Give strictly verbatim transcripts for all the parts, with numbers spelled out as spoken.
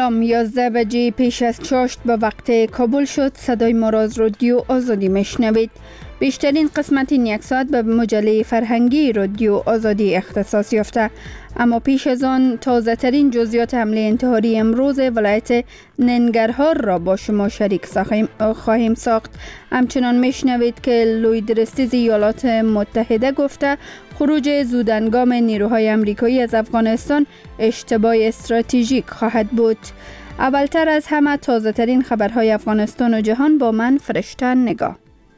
سلام. یازده بجه پیش از چاشت به وقت کابل شد. صدای ما را از رادیو آزادی میشنوید. بیشترین قسمت این یک ساعت به مجله فرهنگی رادیو آزادی اختصاص یافته. اما پیش از آن تازه ترین جزئیات حمله انتحاری امروز ولایت ننگرهار را با شما شریک خواهیم ساخت. همچنان میشنوید که لویدرستیز ایالات متحده گفته خروج زودهنگام نیروهای امریکایی از افغانستان اشتباه استراتژیک خواهد بود. اولتر از همه تازه ترین خبرهای افغانستان و جهان با من فرشته نگاه.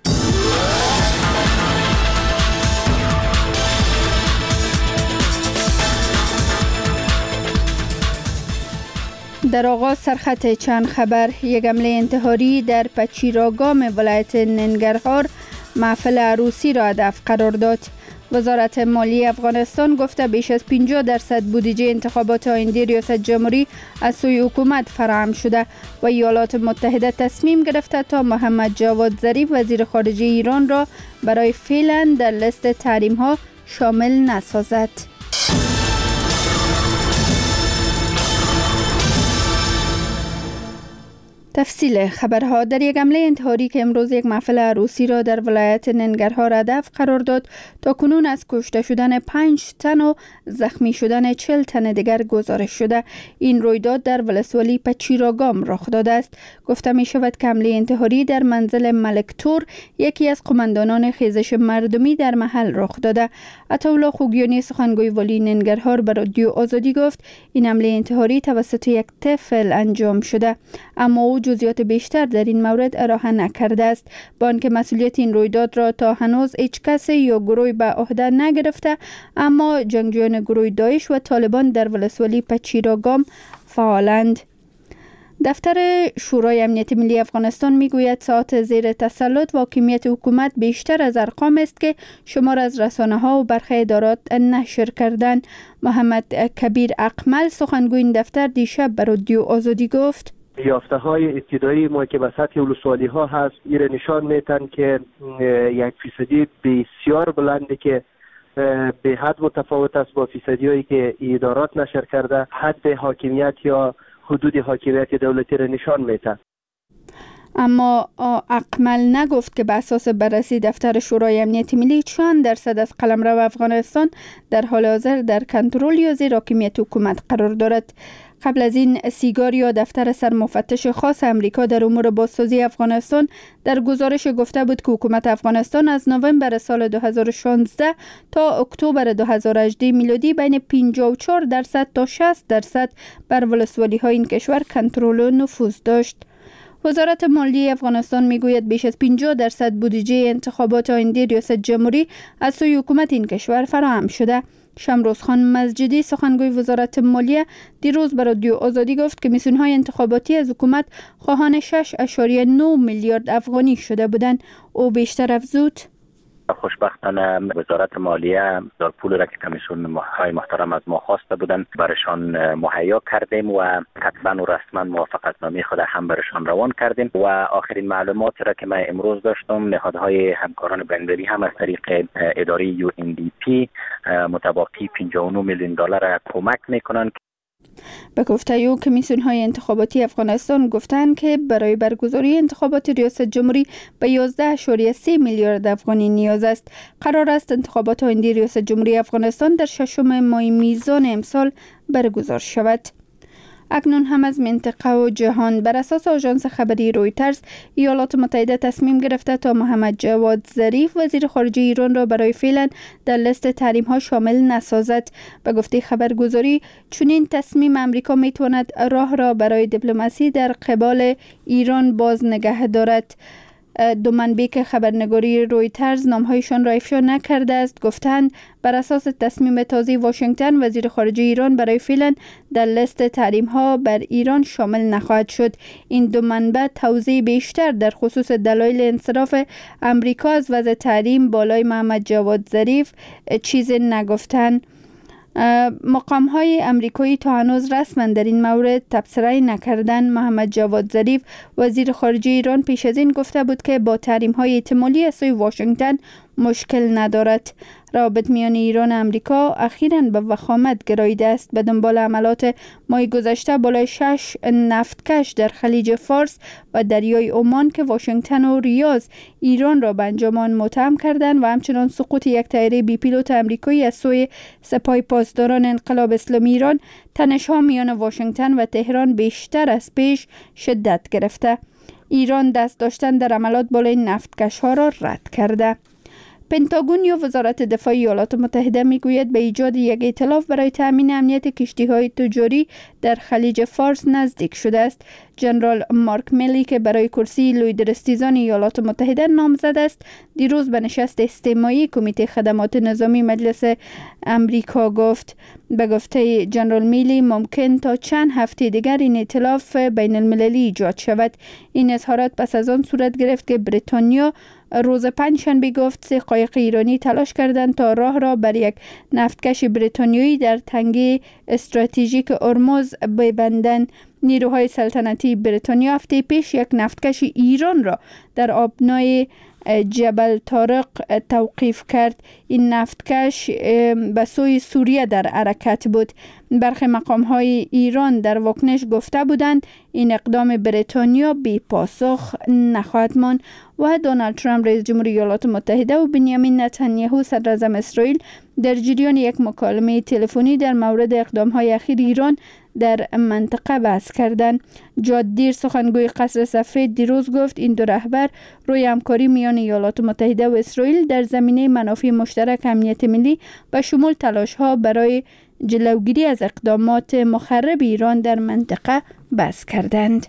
در آغاز سرخط چند خبر. یک حمله انتحاری در پچیراگام ولایت ننگرهار محفل عروسی را هدف قرار داد. وزارت مالیه افغانستان گفته بیش از پنجاه درصد بودجه انتخابات آینده ریاست جمهوری از سوی حکومت فراهم شده و ایالات متحده تصمیم گرفته تا محمد جواد ظریف وزیر خارجه ایران را برای فعلا در لیست تحریم ها شامل نسازد. تفصیل خبرها. در یک حمله انتحاری که امروز یک محفل عروسی را در ولایت ننگرهار هدف قرار داد، تا کنون از کشته شدن پنج تن و زخمی شدن چهل تن دیگر گزارش شده. این رویداد در ولسوالی پچیراگام رخ داده است. گفته می شود که حمله انتحاری در منزل ملک تور، یکی از قماندانان خیزش مردمی، در محل رخ داده. عطاالله خوگیانی سخنگوی والی ننگرهار به رادیو آزادی گفت این حمله انتحاری توسط یک طفل انجام شده، اما او جزئیات بیشتر در این مورد ارائه نکرده است. با آنکه مسئولیت این رویداد را تا هنوز هیچ کسی یا گروهی به عهده نگرفته، اما جنگجویان گروه داعش و طالبان در ولسوالی پچیراگام فعالند. دفتر شورای امنیت ملی افغانستان میگوید ساعات زیر تسلط و حاکمیت حکومت بیشتر از ارقام است که شمار از رسانه ها و برخی ادارات نشر کردند. محمد کبیر اقمل سخنگوی این دفتر دیشب به رادیو آزادی گفت یافته های ابتدایی ما که به سطح ولسوالی ها هست این نشان میتن که یک فیصدی بسیار بلنده که به حد متفاوت است با فیصدی هایی که ادارات نشر کرده. حد حاکمیت یا حدود حاکمیت دولتی را نشان میتن. اما اقمل نگفت که به اساس بررسی دفتر شورای امنیت ملی چند درصد از قلمرو افغانستان در حال حاضر در کنترل یا زیر حاکمیت حکومت قرار دارد. قبل از این سیگار یا دفتر سرمفتش خاص امریکا در امور بازسازی افغانستان در گزارش گفته بود که حکومت افغانستان از نوامبر سال دو هزار و شانزده تا اکتبر دو هزار و هجده میلادی بین پنجاه و چهار درصد تا شصت درصد بر ولسوالی های این کشور کنترل و نفوذ داشت. وزارت مالیه افغانستان میگوید بیش از پنجاه درصد بودجه انتخابات آینده ریاست جمهوری از سوی حکومت این کشور فراهم شده. شمروز خان مسجدی سخنگوی وزارت مالیه دیروز به رادیو آزادی گفت که میسونهای انتخاباتی از حکومت خواهان شش ممیز نه میلیارد افغانی شده بودند. او بیشتر افزود خوشبختانه وزارت مالیه دار پول را که کمیسیون های محترم از ما خواسته بودند برشان مهیا کردیم و کتبا و رسما موافقتنامه خود هم برشان روان کردیم و آخرین معلومات را که من امروز داشتم نهادهای همکاران بین‌المللی هم از طریق اداره یو ان دی پی متباقی پنجاه و نه میلیون دلار کمک میکنند. به گفته او کمیسیون‌های انتخاباتی افغانستان گفتند که برای برگزاری انتخابات ریاست جمهوری به یازده ممیز سه میلیارد افغانی نیاز است. قرار است انتخابات آینده ریاست جمهوری افغانستان در ششم ماه میزان امسال برگزار شود. اکنون هم از منطقه و جهان. بر اساس آژانس خبری رویترز، ایالات متحده تصمیم گرفته تا محمد جواد ظریف وزیر خارجه ایران را برای فعلا در لیست تحریم ها شامل نسازد. به گفته خبرگزاری چنین تصمیم امریکا میتواند راه را برای دیپلماسی در قبال ایران باز نگه دارد. دو منبع که خبرنگاری رویترز نامهایشان را افشا نکرده است گفتند بر اساس تصمیم تازه واشنگتن وزیر خارجه ایران برای فعلا در لیست تحریم ها بر ایران شامل نخواهد شد. این دو منبع توضیح بیشتر در خصوص دلایل انصراف امریکا از وضع تحریم بالای محمد جواد ظریف چیزی نگفتند. مقام های امریکایی تا هنوز رسما در این مورد تبصره نکردن. محمد جواد ظریف وزیر خارجه ایران پیش از این گفته بود که با تحریم های احتمالی از سوی واشنگتن مشکل ندارد. روابط میان ایران و امریکا اخیراً به وخامت گراییده است. به دنبال عملات ماه گذشته بالای شش نفتکش در خلیج فارس و دریای عمان که واشنگتن و ریاض ایران را به انجام آن متهم کردند و همچنان سقوط یک طیاره بی پیلوت امریکایی از سوی سپاه پاسداران انقلاب اسلامی ایران، تنش‌ها میان واشنگتن و تهران بیشتر از پیش شدت گرفته. ایران دست داشتن در عملات بالای نفتکش‌ها را رد کرده. پنتاگون یا وزارت دفاع ایالات متحده میگوید به ایجاد یک ائتلاف برای تامین امنیت کشتی‌های تجاری در خلیج فارس نزدیک شده است. جنرال مارک میلی که برای کرسی لویدرستیزان ایالات متحده نامزد است، دیروز به نشست استماعی کمیته خدمات نظامی مجلس امریکا گفت. به گفته جنرال میلی ممکن تا چند هفته دیگر این ائتلاف بین المللی ایجاد شود. این اظهارات پس از آن صورت گرفت که بریتانیا روز پنجشنبه گفت سه قایق ایرانی تلاش کردند تا راه را بر یک نفتکش بریتانیایی در تنگه استراتژیک هرمز ببندند. نیروهای سلطنتی بریتانیا هفته پیش یک نفتکش ایران را در آبنای جبل طارق توقیف کرد. این نفتکش به سوی سوریه در حرکت بود. برخی مقام‌های ایران در واکنش گفته بودند این اقدام بریتانیا بی پاسخ نخواهد ماند. و دونالد ترامپ رئیس جمهوری ایالات متحده و بنیامین نتانیاهو صدر اعظم اسرائیل در جریان یک مکالمه تلفنی در مورد اقدام‌های اخیر ایران در منطقه بحث کردند. جاد دیر سخنگوی قصر سفید دیروز گفت این دو رهبر روی همکاری میان ایالات متحده و اسرائیل در زمینه منافع مشترک امنیت ملی و شمول تلاش‌ها برای جلوگیری از اقدامات مخرب ایران در منطقه بحث کردند.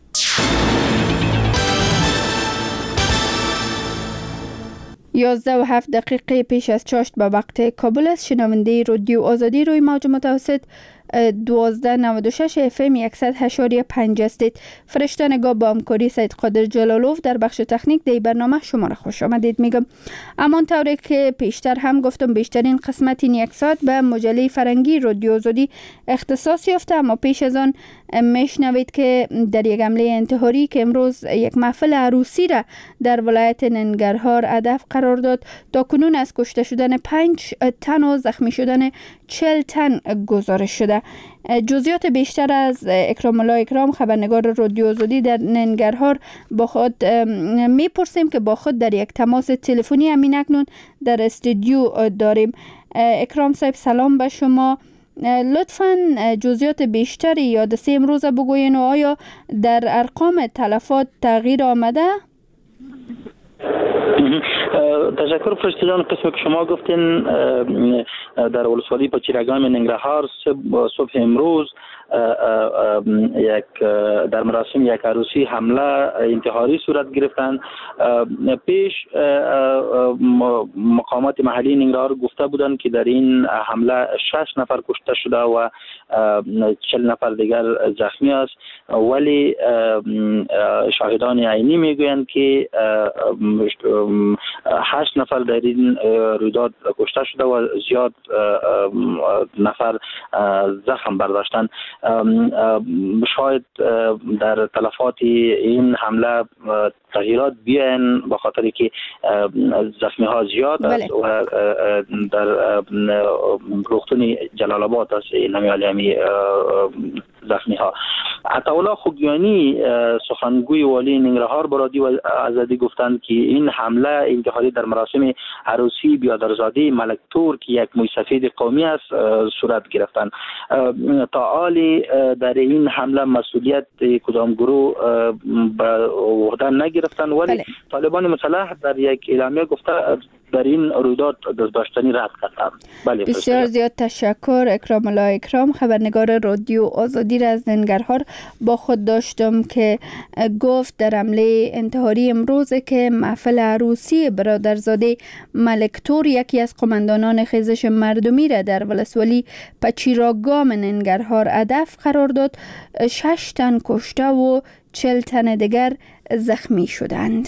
یازده و هفت دقیقه پیش از چاشت به وقت کابل است. شنونده رادیو آزادی روی موج متوسط دوازده نود و شش اف ام صد و هشت و پنج هستید. فرشته نگاه با همکاری سید قادر جلالوف در بخش تکنیک در برنامه شما را خوش آمدید میگم. امان طوری که پیشتر هم گفتم بیشترین قسمت این یک ساعت به مجله فرنگی رادیو آزادی اختصاص یافته، اما پیش از آن میشنوید که در یک حمله انتحاری که امروز یک محفل عروسی را در ولایت ننگرهار هدف قرار داد، تا کنون از کشته شدن پنج تن و زخمی شدن چهل تن گزارش شده. جزئیات بیشتر از اکرام الله اکرام خبرنگار رادیو آزادی در ننگرهار با خود میپرسیم که با خود در یک تماس تلفنی همین اکنون در استودیو داریم. اکرام صاحب سلام به شما. لطفاً جزئیات بیشتری یادسه امروز بگوین و آیا در ارقام تلفات تغییر آمده؟ تشکر فرشته جان. قسم که شما گفتین در ولسوالی پچیرگان ننگرهار صبح امروز یک در مراسم یک عروسی حمله انتحاری صورت گرفتند. پیش مقامات محلی ننگرهار گفته بودند که در این حمله شش نفر کشته شده و چهل نفر دیگر زخمی است، ولی شاهدان عینی میگویند که هشت نفر در این رویداد کشته شده و زیاد نفر زخم برداشتند. شاید در تلفات این حمله تغییرات بیاین با خاطری که زخمی ها زیاد است و در روغتون جلال آباد است نمیالی همی زخمی ها. عطاالله خوگیانی سخنگوی والی ننگرهار برادی و آزادی گفتند که این حمله انتحاری در مراسم عروسی بیادرزاده ملک تور که یک موی سفید قومی است صورت گرفتند. تا حالی در این حمله مسئولیت کدام گروه به عهده نگرفتند، ولی بله. طالبان مسلح در یک اعلامیه گفته در این رویداد دستداشتنی رد کردند. بله بسیار زیاد تشکر. اکرام الله اکرام خبرنگار رادیو آزادی را از ننگرهار با خود داشتم که گفت در حمله انتحاری امروز که محفل عروسی برادرزاده ملک تور یکی از قماندانان خیزش مردمی را در ولسوالی پچیراگام ننگرهار هدف قرار داد، شش تن کشته و چهل تن دیگر زخمی شدند.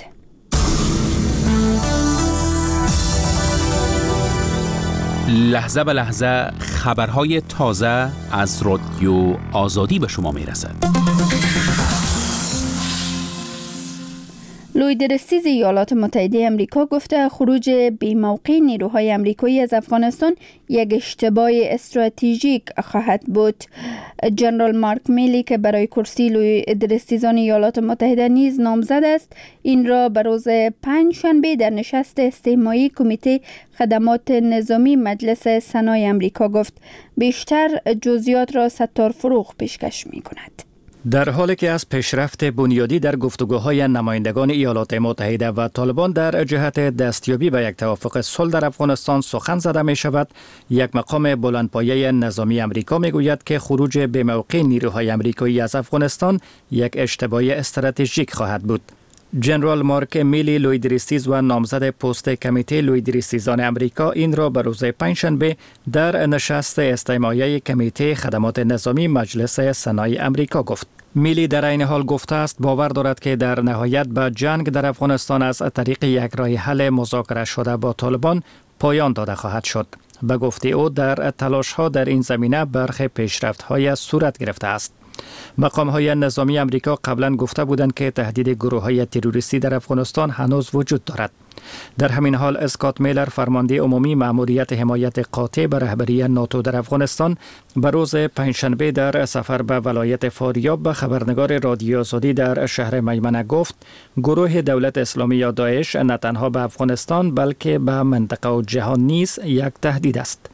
لحظه به لحظه خبرهای تازه از رادیو آزادی به شما می رسد. لوید رستیز ایالات متحده آمریکا گفته خروج بی‌موقع نیروهای آمریکایی از افغانستان یک اشتباه استراتژیک خواهد بود. جنرال مارک میلی که برای کرسی لوید رستیزان ایالات متحده نیز نامزد است، این را به روز پنجشنبه در نشست استماعی کمیته خدمات نظامی مجلس سنای آمریکا گفت. بیشتر جزئیات را ستار فروغ پیشکش می کند. در حالی که از پیشرفت بنیادی در گفتگوهای نمایندگان ایالات متحده و طالبان در جهت دستیابی به یک توافق صلح در افغانستان سخن زده می شود، یک مقام بلندپایه نظامی آمریکا می گوید که خروج بی‌موقع نیروهای آمریکایی از افغانستان یک اشتباه استراتژیک خواهد بود. جنرال مارک میلی لوید رستیز و نامزد پست کمیته لوید رستیزان آمریکا این را به روز پنجشنبه در نشست استماعی کمیته خدمات نظامی مجلس سنای آمریکا گفت. میلی در این حال گفته است باور دارد که در نهایت به جنگ در افغانستان از طریق یک راه حل مذاکره شده با طالبان پایان داده خواهد شد. به گفته او در تلاش ها در این زمینه برخی پیشرفت های صورت گرفته است. مقام های نظامی آمریکا قبلا گفته بودند که تهدید گروه های تروریستی در افغانستان هنوز وجود دارد. در همین حال اسکات میلر فرمانده عمومی مأموریت حمایت قاطع به رهبری ناتو در افغانستان به روز پنجشنبه در سفر به ولایت فاریاب به خبرنگار رادیو آزادی در شهر میمنه گفت گروه دولت اسلامی یا داعش نه تنها به افغانستان بلکه به منطقه و جهان نیز یک تهدید است.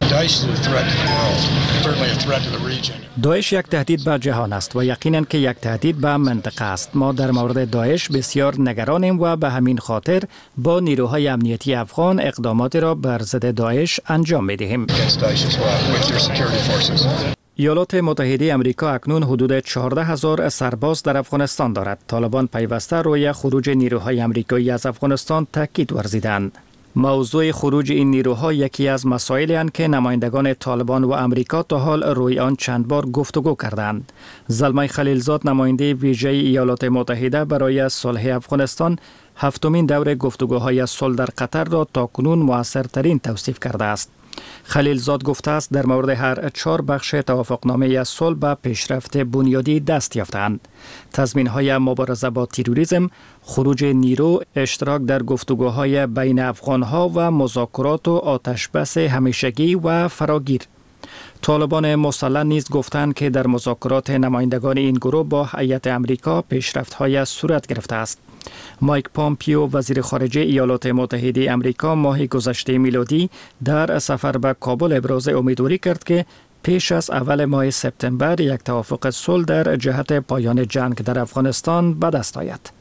داعش یک تهدید به جهان است و یقیناً که یک تهدید به منطقه است. ما در مورد داعش بسیار نگرانیم و به همین خاطر با نیروهای امنیتی افغان اقداماتی را بر ضد داعش انجام می‌دهیم. ایالات متحده آمریکا اکنون حدود چهارده هزار سرباز در افغانستان دارد. طالبان پیوسته روی خروج نیروهای آمریکایی از افغانستان تاکید ورزیدند. موضوع خروج این نیروها یکی از مسائلی است که نمایندگان طالبان و آمریکا تا حال روی آن چند بار گفتگو کردند. زلمه خلیلزاد نماینده ویژه ایالات متحده برای صلح افغانستان هفتمین دور گفتگوهای صلح در قطر را تاکنون موثرترین توصیف کرده است. خلیلزاد گفته است در مورد هر چهار بخش توافقنامه صلح به پیشرفت بنیادی دست یافتند. تضمین‌های مبارزه با تروریسم، خروج نیرو، اشتراک در گفتگوهای بین افغان‌ها و مذاکرات و آتشبس همیشگی و فراگیر. طالبان مسلح نیز گفتند که در مذاکرات نمایندگان این گروه با هیئت آمریکا پیشرفت‌های صورت گرفته است. مایک پامپیو وزیر خارجه ایالات متحده آمریکا ماه گذشته میلادی در سفر به کابل ابراز امیدواری کرد که پیش از اول ماه سپتامبر یک توافق صلح در جهت پایان جنگ در افغانستان به دست آید.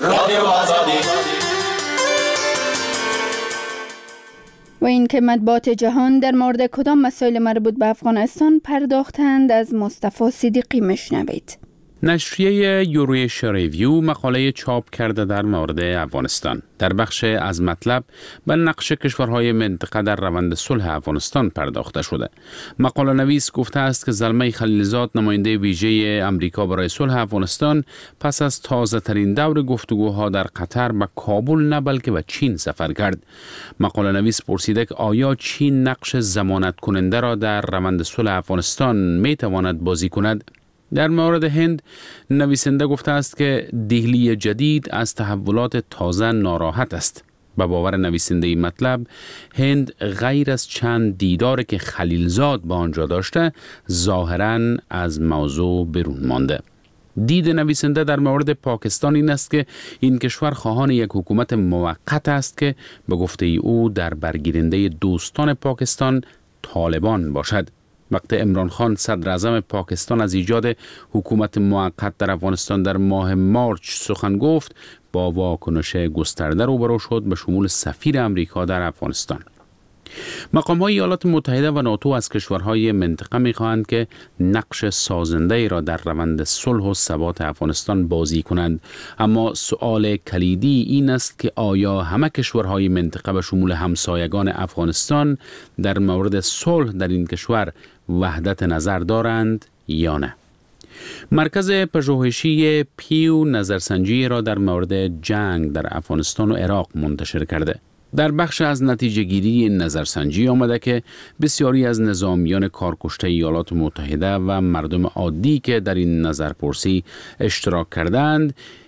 و این که مطبوعات جهان در مورد کدام مسائل مربوط به افغانستان پرداختند از مصطفی صدیقی مشنوید. نشریه یوریش ریویو مقاله چاپ کرده در مورد افغانستان. در بخش از مطلب به نقش کشورهای منطقه در روند صلح افغانستان پرداخته شده. مقاله نویس گفته است که زلمه خلیلزاد نماینده ویژه امریکا برای صلح افغانستان پس از تازه ترین دور گفتگوها در قطر به کابل نه بلکه به چین سفر کرد. مقاله نویس پرسیده که آیا چین نقش ضمانت کننده را در روند صلح افغانستان می تواند بازی کند؟ در مورد هند نویسنده گفته است که دهلی جدید از تحولات تازه ناراحت است. به باور نویسنده این مطلب هند غیر از چند دیدار که خلیلزاد با آنجا داشته ظاهراً از موضوع برون مانده. دید نویسنده در مورد پاکستان این است که این کشور خواهان یک حکومت موقت است که به گفته او در برگیرنده دوستان پاکستان طالبان باشد. وقتی عمران خان صدر اعظم پاکستان از ایجاد حکومت موقت در افغانستان در ماه مارچ سخن گفت، با واکنش گسترده روبرو شد به شمول سفیر امریکا در افغانستان. مقام‌های ایالات متحده و ناتو از کشورهای منطقه می‌خواهند که نقش سازنده را در روند صلح و ثبات افغانستان بازی کنند، اما سؤال کلیدی این است که آیا همه کشورهای منطقه به شمول همسایگان افغانستان در مورد صلح در این کشور وحدت نظر دارند یا نه؟ مرکز پژوهشی پیو نظرسنجی را در مورد جنگ در افغانستان و عراق منتشر کرده. در بخش از نتیجه گیری نظرسنجی آمده که بسیاری از نظامیان کارکشته ایالات متحده و مردم عادی که در این نظرپرسی اشتراک کردند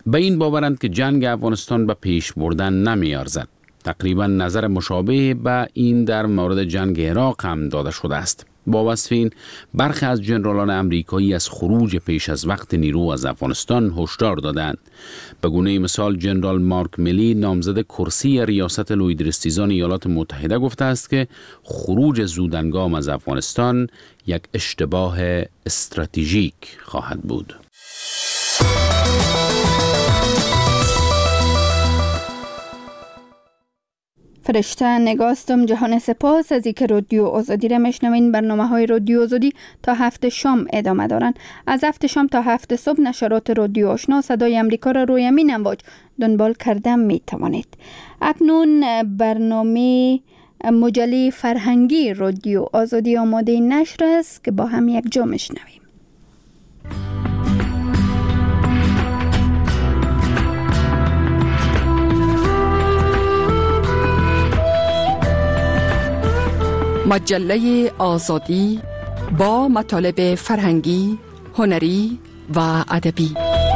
به این باورند که جنگ افغانستان به پیش بردن نمیارزد. تقریبا نظر مشابه به این در مورد جنگ عراق هم داده شده است. با وصف این، برخی از جنرالان امریکایی از خروج پیش از وقت نیرو از افغانستان هشدار دادند. به گونه مثال جنرال مارک میلی نامزد کرسی ریاست لویدرستیزان ایالات متحده گفته است که خروج زودهنگام از افغانستان یک اشتباه استراتژیک خواهد بود. فرشته نگاستم جهان سپاس از اینکه رادیو آزادی را میشنوین. برنامه های رادیو آزادی تا هفت شام ادامه دارن. از هفت شام تا هفت صبح نشرات رادیو آشنا صدای امریکا را روی امین امواج دنبال کرده می توانید. اکنون برنامه مجله فرهنگی رادیو آزادی آماده نشر است که با هم یک جا میشنویم. مجله آزادی با مطالب فرهنگی، هنری و ادبی.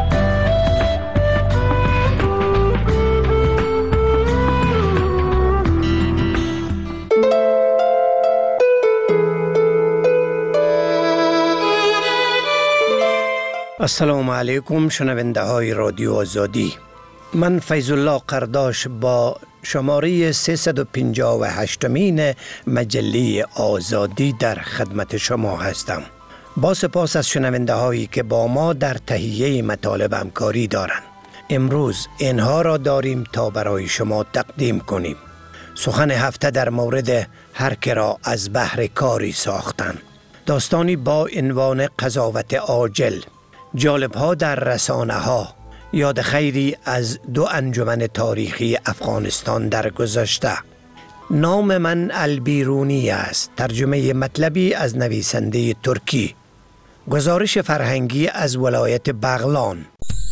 السلام علیکم شنونده های رادیو آزادی. من فیض الله قرداش با شماره سیصد و پنجاه و هشتمین مجله آزادی در خدمت شما هستم. با سپاس از شنونده هایی که با ما در تهیه مطالب همکاری دارند. امروز اینها را داریم تا برای شما تقدیم کنیم. سخن هفته در مورد هر که را از بهر کاری ساختن. داستانی با عنوان قضاوت عاجل. جالب ها در رسانه ها. یاد خیری از دو انجمن تاریخی افغانستان در گذشته. نام من البیرونی است. ترجمه مطلبی از نویسنده ترکی. گزارش فرهنگی از ولایت بغلان.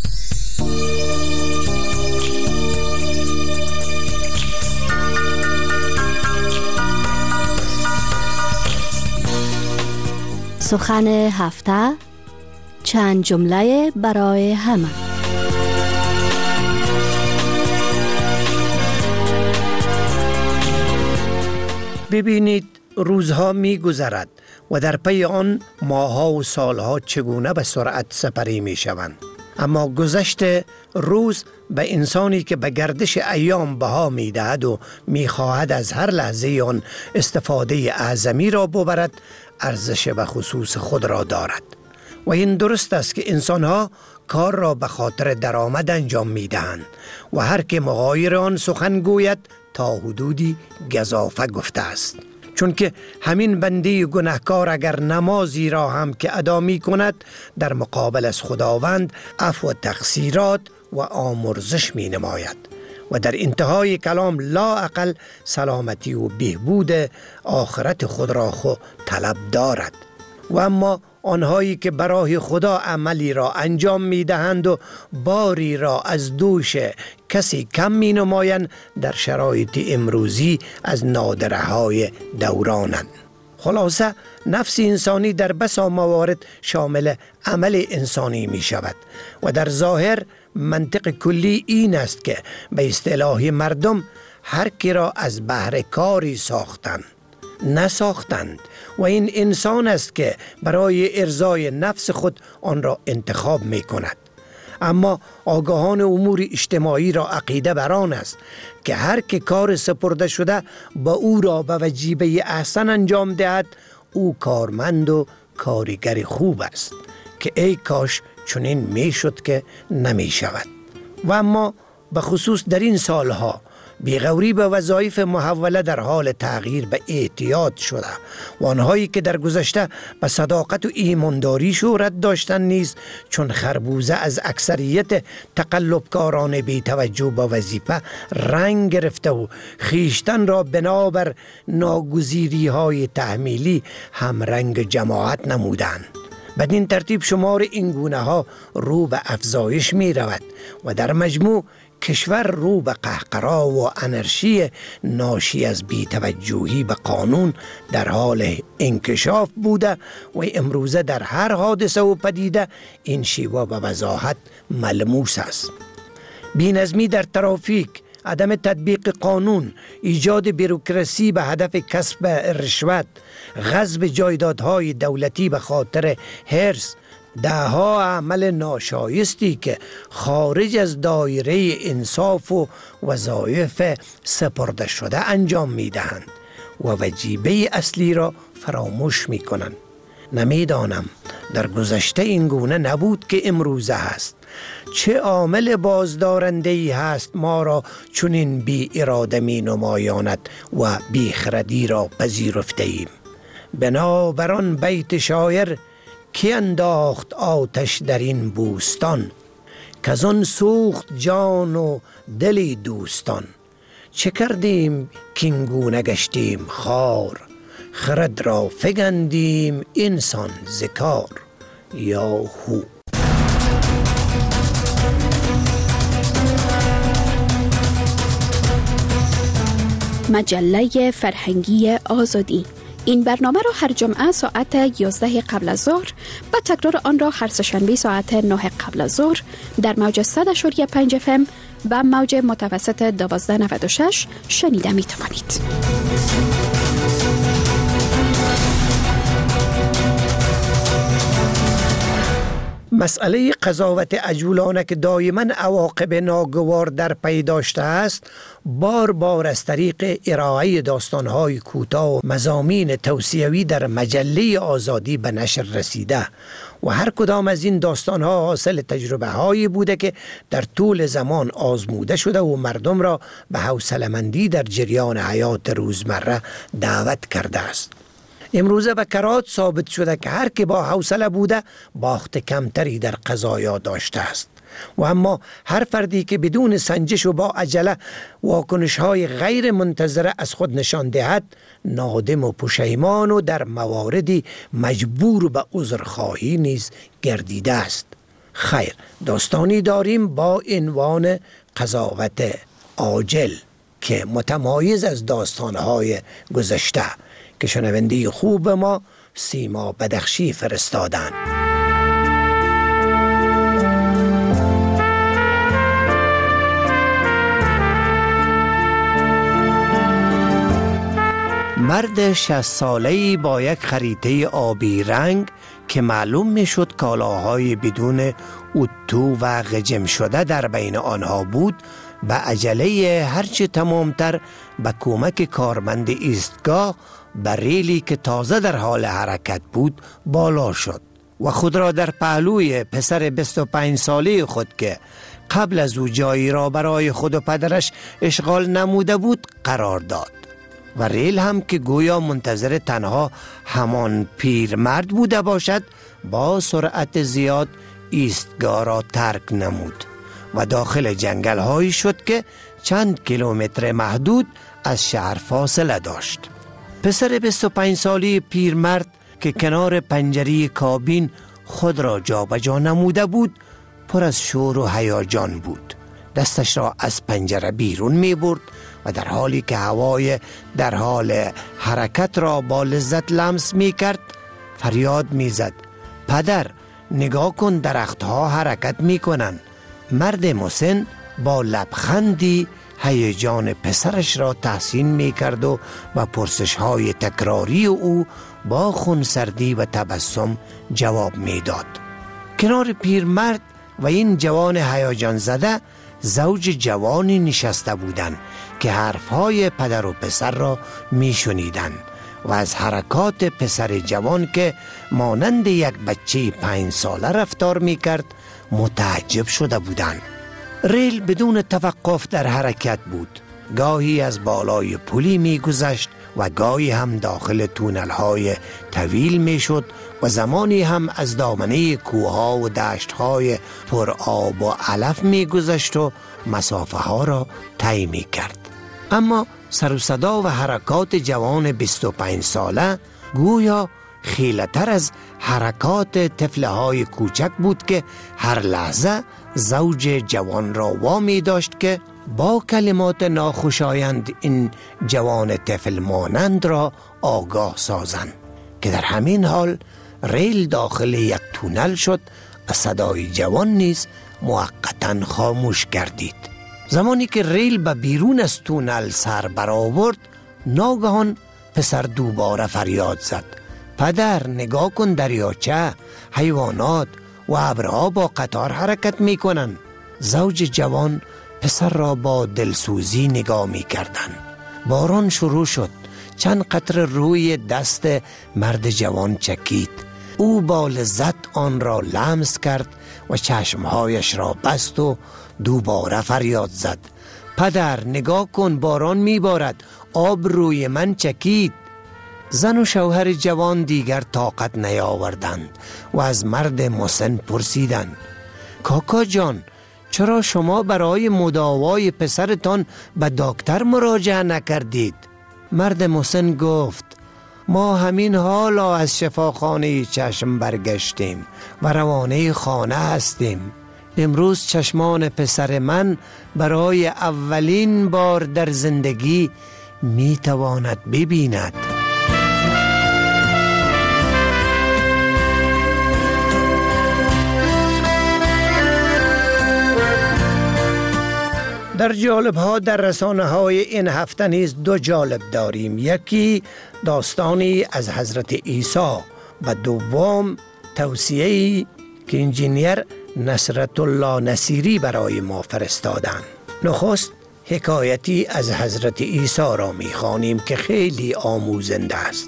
سخن هفته، چند جمله برای همه. ببینید روزها می گذرد و در پی آن ماهها و سالها چگونه به سرعت سپری می شوند. اما گذشت روز به انسانی که به گردش ایام بها می دهد و می خواهد از هر لحظه آن استفاده اعظمی را ببرد، ارزش به خصوص خود را دارد. و این درست است که انسانها کار را به خاطر درآمد انجام می دهند و هر که مغایر آن سخن گوید تا حدودی گزافه گفته است. چون که همین بنده گناهکار اگر نمازی را هم که ادا می کند در مقابل از خداوند عفو و تقصیرات و آمرزش می نماید و در انتهای کلام لا اقل سلامتی و بهبود آخرت خود را خود طلب دارد. و اما آنهایی که برای خدا عملی را انجام می دهند و باری را از دوش کسی کم می نمایند، در شرایط امروزی از نادره های دورانند. خلاصه نفس انسانی در بسا موارد شامل عمل انسانی می شود و در ظاهر منطق کلی این است که به اصطلاح مردم هر کی را از بهر کاری ساختند نساختند و این انسان است که برای ارضای نفس خود آن را انتخاب می کند. اما آگاهان امور اجتماعی را عقیده بر آن است که هر که کار سپرده شده با او را به وجیبه احسن انجام دهد، او کارمند و کارگر خوب است که ای کاش چنین می شد که نمی شود. و اما به خصوص در این سالها بیغوری به وظایف محوله در حال تغییر به اعتیاد شده و آنهایی که در گذشته به صداقت و ایمانداری شهرت داشتند نیز چون خربوزه از اکثریت تقلبکاران بی توجه به وظیفه رنگ گرفته و خیشتن را بنابر ناگزیری های تحمیلی هم رنگ جماعت نمودند. بدین ترتیب شمار این گونه ها رو به افزایش می رود و در مجموع کشور رو به قهقرا و انرژی ناشی از بی‌توجهی به قانون در حال انکشاف بوده و امروزه در هر حادثه و پدیده این شیوه به وضاحت ملموس است. بی‌نظمی در ترافیک، عدم تطبیق قانون، ایجاد بروکراسی به هدف کسب رشوت، غصب جایدادهای دولتی به خاطر حرص، دهها عمل ناشایستی که خارج از دایره انصاف و وظایف سپرده شده انجام می دهند و وجیبه اصلی را فراموش می کنند. نمیدانم در گذشته این گونه نبود که امروزه هست. چه عامل بازدارنده ای هست ما را چنین بی اراده می نمایاند و بی خردی را پذیرفته ایم. بنابران بیت شاعر کی انداخت آتش در این بوستان، کزان سوخت جان و دلی دوستان. چه کردیم کینگونه گشتیم خار، خرد را فگندیم انسان ذکار. یا هو. مجله فرهنگی آزادی. این برنامه را هر جمعه ساعت یازده قبل از ظهر و تکرار آن را هر سه‌شنبه ساعت نه قبل از ظهر در موج صد و پنج اف ام و موج متوسط دوازده نود و شش شنیده می توانید. مسئله قضاوت عجولانه که دائما عواقب ناگوار در پی داشته است، بار بار از طریق ارائه داستان‌های کوتاه و مضامین توصیوی در مجله آزادی به نشر رسیده و هر کدام از این داستان‌ها حاصل تجربه‌هایی بوده که در طول زمان آزموده شده و مردم را به حوصله‌مندی در جریان حیات روزمره دعوت کرده است. امروزه به کرات ثابت شده که هر که با حوصله بوده باخت کمتری در قضایا داشته است و اما هر فردی که بدون سنجش و با عجله واکنش‌های غیر منتظره از خود نشان دهد نادم و پشیمان و در مواردی مجبور به عذرخواهی نیز گردیده است. خیر، داستانی داریم با عنوان قضاوت عاجل که متمایز از داستان‌های گذشته که شنونده خوب ما سیما بدخشی فرستادن. مرد شصت ساله‌ای با یک خریطه آبی رنگ که معلوم می شد کالاهای بدون اتو و غجم شده در بین آنها بود، به عجله هرچه تمامتر به کمک کارمند ایستگاه بر ریلی که تازه در حال حرکت بود بالا شد و خود را در پهلوی پسر بیست و پنج ساله خود که قبل از او جایی را برای خود و پدرش اشغال نموده بود قرار داد و ریل هم که گویا منتظر تنها همان پیرمرد بوده باشد با سرعت زیاد ایستگاه را ترک نمود و داخل جنگل هایی شد که چند کیلومتر محدود از شهر فاصله داشت. پسر بیست و پنج سالی پیرمرد که کنار پنجره کابین خود را جا به جا نموده بود پر از شور و هیجان بود. دستش را از پنجره بیرون می برد و در حالی که هوای در حال حرکت را با لذت لمس می کرد فریاد می زد: پدر، نگاه کن، درختها حرکت می کنن. مرد مسن با لبخندی هیجان پسرش را تحسین می کرد و با پرسش های تکراری او با خونسردی و تبسم جواب می داد. کنار پیرمرد و این جوان هیجان زده زوج جوانی نشسته بودند که حرفهای پدر و پسر را می شنیدند و از حرکات پسر جوان که مانند یک بچه پنج ساله رفتار می کرد متعجب شده بودند. ریل بدون توقف در حرکت بود. گاهی از بالای پلی می گذشت و گاهی هم داخل تونل های طویل می شد و زمانی هم از دامنه کوها و دشت های پر آب و علف می گذشت و مسافه ها را طی می کرد. اما سر و صدا و حرکات جوان بیست و پنج ساله گویا خیلتر از حرکات طفله های کوچک بود که هر لحظه زوج جوان را وامی داشت که با کلمات ناخوشایند این جوان طفل مانند را آگاه سازند که در همین حال ریل داخل یک تونل شد و صدای جوان نیز موقتاً خاموش گردید. زمانی که ریل به بیرون از تونل سر برآورد، ناگهان پسر دوباره فریاد زد: پدر نگاه کن، دریاچه، حیوانات و ابرها با قطار حرکت می کنن. زوج جوان پسر را با دلسوزی نگاه می کردن. باران شروع شد. چند قطره روی دست مرد جوان چکید. او با لذت آن را لمس کرد و چشمهایش را بست و دوباره فریاد زد: پدر نگاه کن، باران می بارد، آب روی من چکید. زن و شوهر جوان دیگر طاقت نیاوردند و از مرد مسن پرسیدند: کاکا جان، چرا شما برای مداوای پسرتان به دکتر مراجعه نکردید؟ مرد مسن گفت: ما همین حالا از شفاخانه چشم برگشتیم و روانه خانه هستیم. امروز چشمان پسر من برای اولین بار در زندگی می تواند ببیند. در جالب ها در رسانه های این هفته نیز دو جالب داریم. یکی داستانی از حضرت عیسی و دوم توصیه‌ای که انجینیر نصرت الله نصیری برای ما فرستادند. نخست حکایتی از حضرت عیسی را می‌خوانیم که خیلی آموزنده است.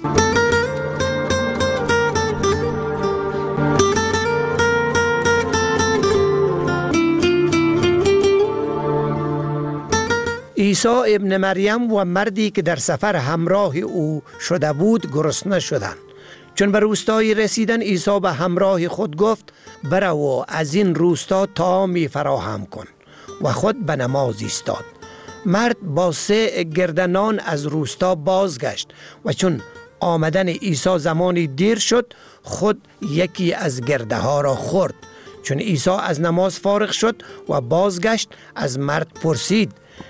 عیسی ابن مریم و مردی که در سفر همراه او شده بود گرسنه شدند. چون به روستایی رسیدن، عیسی به همراه خود گفت: برو و از این روستا طعامی فراهم کن، و خود به نماز ایستاد. مرد با سه گرده نان از روستا بازگشت و چون آمدن عیسی زمانی دیر شد، خود یکی از گرده ها را خورد. چون عیسی از نماز فارغ شد و بازگشت، از مرد پرسید: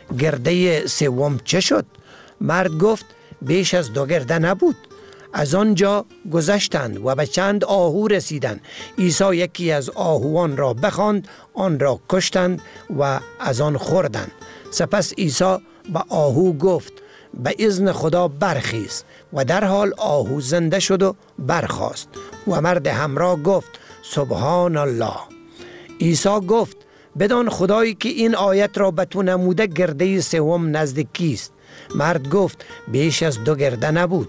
گرده سوم چه شد؟ مرد گفت: بیش از دو گرده نبود. از آنجا گذشتند و به چند آهو رسیدند. عیسی یکی از آهوان را بخواند، آن را کشتند و از آن خوردند. سپس عیسی به آهو گفت: به اذن خدا برخیز. و در حال آهو زنده شد و برخاست. و مرد همراه گفت: سبحان الله. عیسی گفت: بدان خدایی که این آیت را به تو نموده گرده سوم نزد کیست؟ مرد گفت: بیش از دو گرده نبود.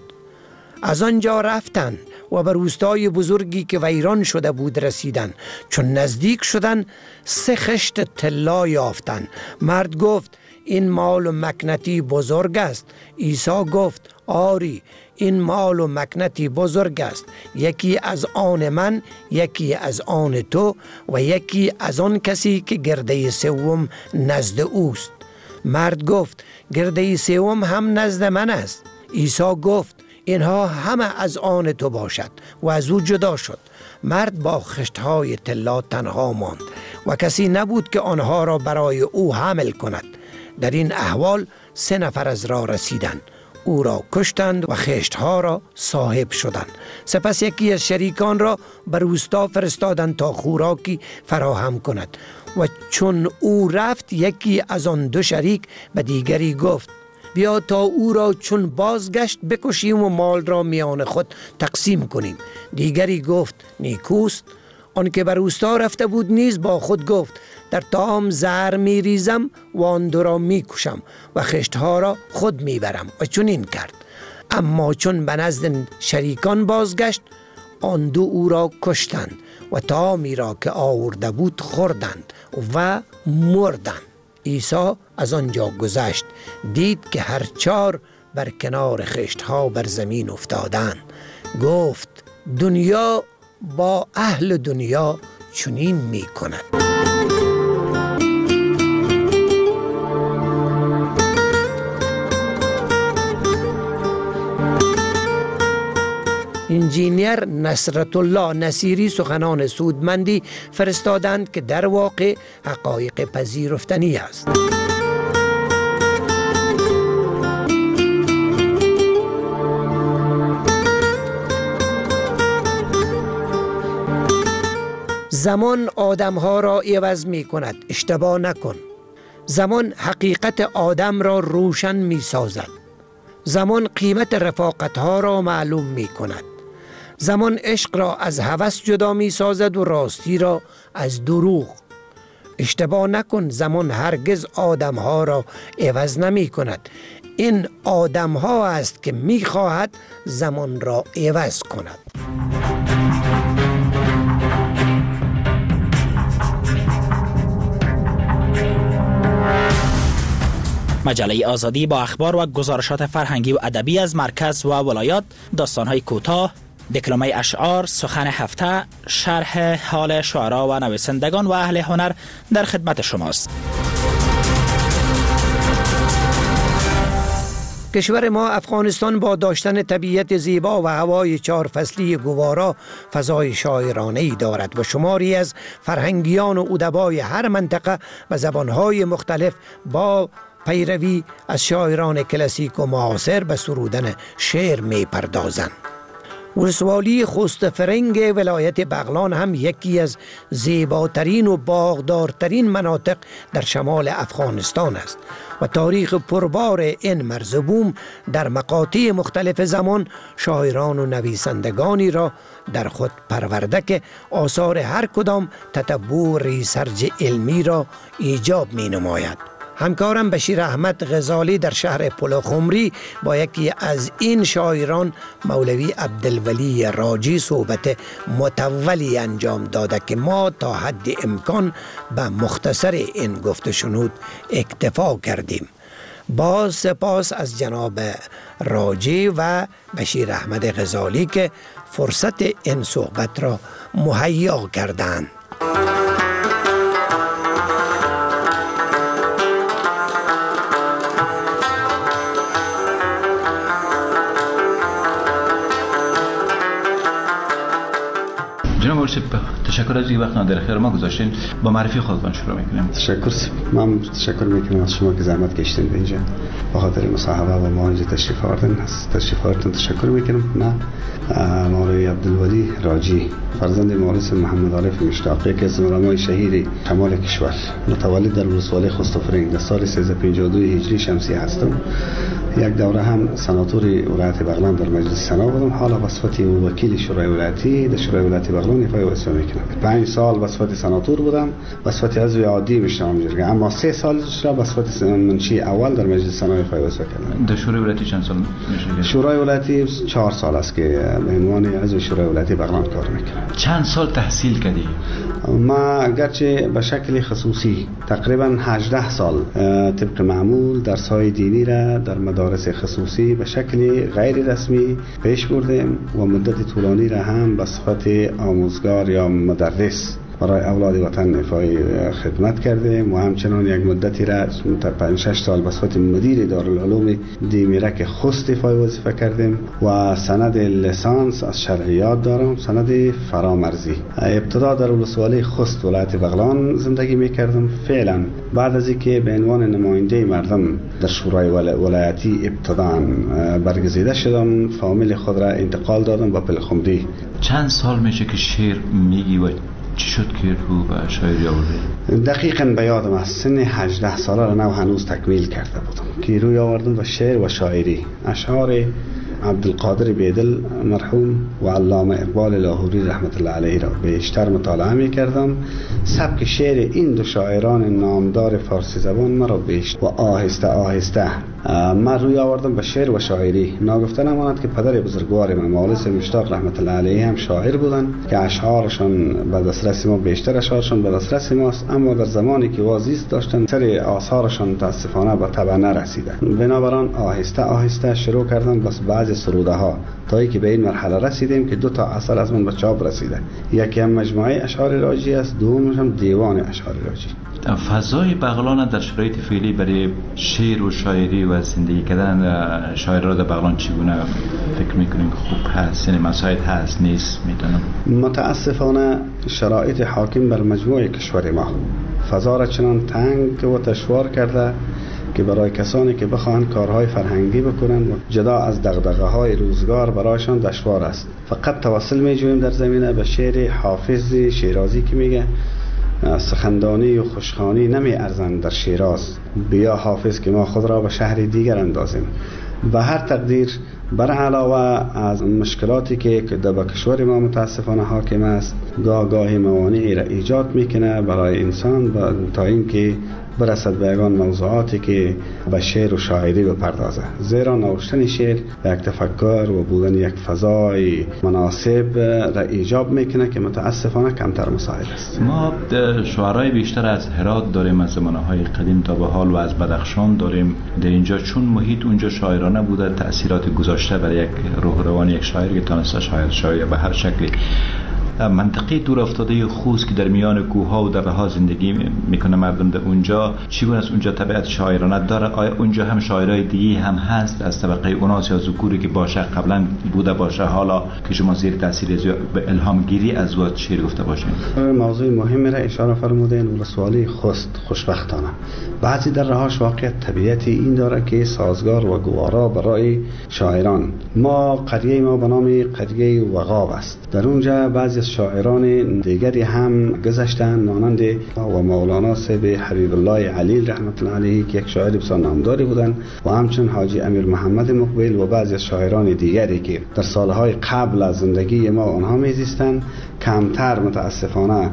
از آنجا رفتند و به روستای بزرگی که ویران شده بود رسیدند. چون نزدیک شدند، سه خشت طلا یافتند. مرد گفت: این مال و مکنتی بزرگ است. عیسی گفت: آری، این مال و مکنتی بزرگ است. یکی از آن من، یکی از آن تو و یکی از آن کسی که گرده سوم نزد اوست. مرد گفت: گرده سوم هم نزد من است. عیسی گفت: اینها همه از آن تو باشد. و از او جدا شد. مرد با خشتهای طلا تنها ماند و کسی نبود که آنها را برای او حمل کند. در این احوال سه نفر از راه رسیدند، او را کشتند و خشتها را صاحب شدند. سپس یکی از شریکان را بر روستا فرستادند تا خوراکی فراهم کند. و چون او رفت، یکی از آن دو شریک به دیگری گفت: بیا تا او را چون بازگشت بکشیم و مال را میان خود تقسیم کنیم. دیگری گفت: نیکوست. آن که بر روستا رفته بود نیز با خود گفت: در طعام زهر می ریزم و آن دو را می کشم و خشتها را خود می برم. و چنین کرد. اما چون به نزد شریکان بازگشت، آن دو او را کشتند و طعامی را که آورده بود خوردند و مردند. عیسی از آنجا گذشت، دید که هر چهار بر کنار خشتها بر زمین افتادند. گفت: دنیا با اهل دنیا چنین می کند. انجینیر نصرت الله نصیری سخنان سودمندی فرستادند که در واقع حقایق پذیرفتنی است. زمان آدم ها را عوض می کند، اشتباه نکن. زمان حقیقت آدم را روشن می سازد. زمان قیمت رفاقت ها را معلوم می کند. زمان عشق را از هوس جدا می سازد و راستی را از دروغ. اشتباه نکن، زمان هرگز آدم ها را عوض نمی کند. این آدم ها است که می خواهد زمان را عوض کند. مجله آزادی با اخبار و گزارشات فرهنگی و ادبی از مرکز و ولایات، داستان‌های کوتاه، دکلمه اشعار، سخن هفته، شرح حال شعرا و نویسندگان و اهل هنر در خدمت شماست. کشور ما افغانستان با داشتن طبیعت زیبا و هوای چهار فصلی گوارا فضای شاعرانه‌ای دارد و شماری از فرهنگیان و ادبای هر منطقه و زبانهای مختلف با پیروی از شاعران کلاسیک و معاصر به سرودن شعر می پردازند. ولسوالی خوست فرنگ ولایت بغلان هم یکی از زیباترین و باغدارترین مناطق در شمال افغانستان است و تاریخ پربار این مرزبوم در مقاطع مختلف زمان شاعران و نویسندگانی را در خود پرورده که آثار هر کدام تتبع و ریسرچ علمی را ایجاب می نماید. همکارم بشیر احمد غزالی در شهر پلخمری با یکی از این شاعران مولوی عبدالولی راجی صحبت مطولی انجام داده که ما تا حد امکان به مختصر این گفت و شنود اکتفا کردیم. با سپاس از جناب راجی و بشیر احمد غزالی که فرصت این صحبت را مهیا کردند. جناب ورشب، تشکر از این وقت در خیر ما گذاشتین. با معرفی خودتان شروع میکنیم. تشکر من تشکر میکنم از شما که زحمت کشیدین به اینجا به خاطر مصاحبه و ما اینجا تشریف آوردین. از تشریف آوردن تشکر میکنم. من مولوی عبدالولی راجی فرزند مولوی محمد عارف مشتاق که از علمای شهیر شمال کشور متولد در ولسوالی خوست فرنگ در سال سیصد و پنجاه و دو هجری شمسی هستم. یک دوره هم سناتور ولایت بغلان در مجلس سنا بودم. حالا به صفت وکیل شورای ولایتی در شورای ولایت بغلان ایفای وظیفه میکنم. پنج سال به صفت سناتور بودم، به صفت عضو عادی میشم جرگه، اما سه سال را به صفت منشی اول در مجلس سنا ایفای وظیفه کردم. در شورای ولایتی چند سال میشه؟ شورای ولایتی چهار سال است که به عنوان عضو شورای ولایتی بغلان کار میکنم. چند سال تحصیل کردی؟ ما اگرچه به شکل خصوصی تقریبا هجده سال طبق معمول درس‌های دینی را در مدارس خصوصی به شکل غیر رسمی پیش بردیم و مدت طولانی را هم به صفت آموزگار یا مدرس برای اولاد وطن ایفای خدمت کردیم و همچنان یک مدتی را تا پنج شش سال به صفت مدیر دارالعلوم دیمیرک خوست ایفای وظیفه کردیم و سند لیسانس از شرعیات دارم، سند فرامرزی. ابتدا در ولسوالی خوست ولایت بغلان زندگی میکردم. فعلا بعد از اینکه به عنوان نماینده مردم در شورای ولایتی ابتدا برگزیده شدم، فامیل خود را انتقال دادم به پلخمری. چند سال میشه که شعر میگی و چی شد که رو به شاعری آورده؟ دقیقاً به یادم از سن هجده ساله را نو هنوز تکمیل کرده بودم که روی آوردم به شعر و شاعری. اشعار عبدالقادر بیدل مرحوم و علامه اقبال لاهوری رحمت الله علیه را بیشتر مطالعه می کردم. سبک شعر این دو شاعران نامدار فارسی زبان مرا بیشتر و آهسته آهسته من روی آوردم به شعر و شاعری. ناگفته نماند که پدر بزرگوار من مولوی مشتاق رحمت الله علیه هم شاعر بودند که اشعارشان به دسترس ما بیشتر اشعارشان به دسترس ماست، اما در زمانی که وازیست داشتن سر آثارشان متاسفانه به طبع نرسیده. بنابراین آهسته آهسته شروع کردم بس بعضی سروده ها تا اینکه به این مرحله رسیدیم که دو تا اثر از من به چاپ رسیده. یکی هم مجموعه اشعار راجی است، دومش هم دیوان اشعار راجی. فضای بغلان در شرایط فعلی برای شعر و شاعری و زندگی کردن شاعران در بغلان چگونه فکر میکنیم که خوب هست؟ یعنی مساعد هست نیست؟ میدونم متاسفانه شرایط حاکم بر مجموعه کشور ما فضا را چنان تنگ و دشوار کرده که برای کسانی که بخواهند کارهای فرهنگی بکنند جدا از دغدغه‌های روزگار برایشان دشوار است. فقط توسل می‌جوییم در زمینه به شعر حافظ شیرازی که میگه سخندانی و خوشخوانی نمی ارزند در شیراز، بیا حافظ که ما خود را به شهر دیگر اندازیم. و هر تقدیر بر علاوه از مشکلاتی که در کشور ما متاسفانه حاکم است، گاه گاهی موانعی را ایجاد میکنه برای انسان تا اینکه برسد به یگان موضوعاتی که به شعر و شاعری بپردازه. زیرا نوشتن شعر یک تفکر و بودن یک فضای مناسب را ایجاب میکنه که متاسفانه کمتر مساعد است. ما شعرهای بیشتر از هرات داریم، از زمانهای قدیم تا به حال، و از بدخشان داریم. در اینجا چون محیط اونجا شاعرانه بوده، تأثیرات گذاشته برای یک روح روان یک شاعر که تانسته شاعر شاعر به هر شکلی. منطقه دور افتاده خوست که در میان کوه‌ها و دره‌ها زندگی میکنه مردم، در اونجا چگونه است؟ اونجا طبیعت شاعرانه داره؟ آیا اونجا هم شاعرای دیگه هم هست از طبقه اوناس یا ذکوری که باشه قبلا بوده باشه، حالا که شما زیر تاثیر به الهام گیری از وقت شعر گفته باشین؟ موضوع مهمی را اشاره فرمودین. ولسوالی خوست خوشبختانه بعضی دره‌هاش واقعا طبیعتی این داره که سازگار و گوارا برای شاعران. ما قریه ما به نام قریه وغاب است. در اونجا بعضی شاعران دیگری هم گذشتن، مانند و مولانا صاحب حبیب الله علیل رحمت الله علیه که یک شاعر بسیار نامداری بودند، و همچنین حاجی امیر محمد مقبل و بعضی شاعران دیگری که در سالهای قبل از زندگی ما آنها میزیستند، کمتر متاسفانه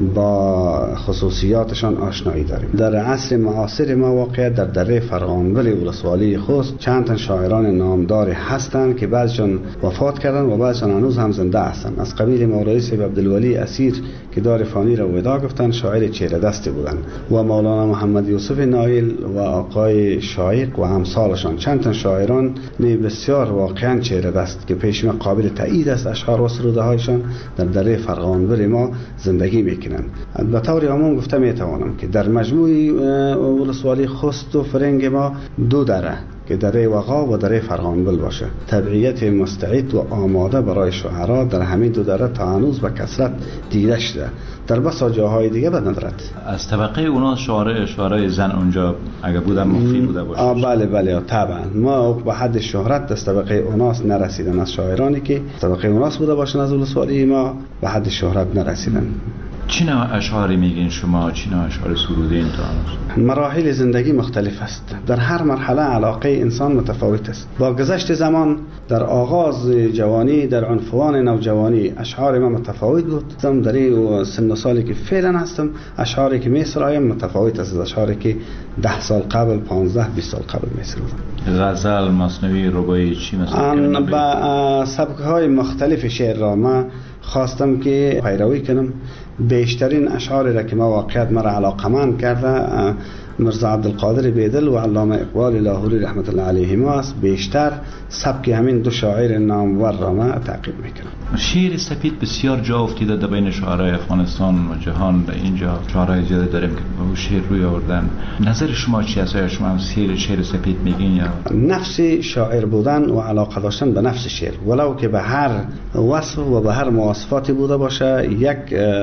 با خصوصیاتشان آشنایی داریم. در عصر معاصر ما واقعا در دره فرغانبل ولسوالی خوست چند تا شاعران نامدار هستند که بعضیشان وفات کردن و بعضیشان هنوز هم زنده هستند. از قبیل مولوی صاحب عبدالولی اسیر که دار فانی را ودا گفتن، شاعر چهره دستی بودند، و مولانا محمد یوسف نایل و آقای شایق و امثالشان، چند تا شاعران بسیار واقعا چهره دست که پیش ما قابل تایید است اشعار و سروده هایشان در دره فرغانبل ما زندگی میکنند. به طور عموم گفته میتوانم که در مجموع ولسوالی خوست و فرنگ ما دو دره که دره وغا و دره فرغانبل باشه، طبیعت مستعد و آماده برای شعرا در همین دو دره تا هنوز به کثرت دیده شده، در بسا جاهای دیگه به ندرت. از طبقه اونا شعرای شعرای زن اونجا اگه بودن مخفی بوده باشه؟ آه بله بله طبعا. ما به حد شهرت از طبقه اوناس نرسیدن، از شاعرانی که طبقه اوناس بوده باشن از ولسوالی ما به حد شهرت نرسیدن. چی نوع اشعاری میگین شما؟ چی نوع اشعار سروده این تا؟ مراحل زندگی مختلف است. در هر مرحله علاقه انسان متفاوت است. با گذشت زمان در آغاز جوانی، در عنفوان نوجوانی اشعار ما متفاوت بود. در این سن و سالی که فعلا هستم اشعاری که میسرایم متفاوت است از اشعاری که ده سال قبل، پانزده بیست سال قبل میسرودم. غزل، مثنوی، رباعی چی مثلا؟ با سبک‌های مختلف شعر را ما خواستم که پیروی کنم. بیشترین اشعاری را که ما واقعیت مرا علاقمند کرده مرزا عبدالقادر بیدل و علامه اقبال لاهوری رحمت الله علیهما است. بیشتر سبک همین دو شاعر نامور را ما تعقیب میکنم. شعر سپید بسیار جا افتیده در بین شاعرای افغانستان و جهان. در اینجا شاعرای زیاده داریم که با شعر روی آوردن. نظر شما چی است؟ شما هم شعر شعر سپید میگین یا نفس شاعر بودن و علاقه داشتن به نفس شعر، ولو که به هر وصف و به هر مواصفاتی بوده باشه، یک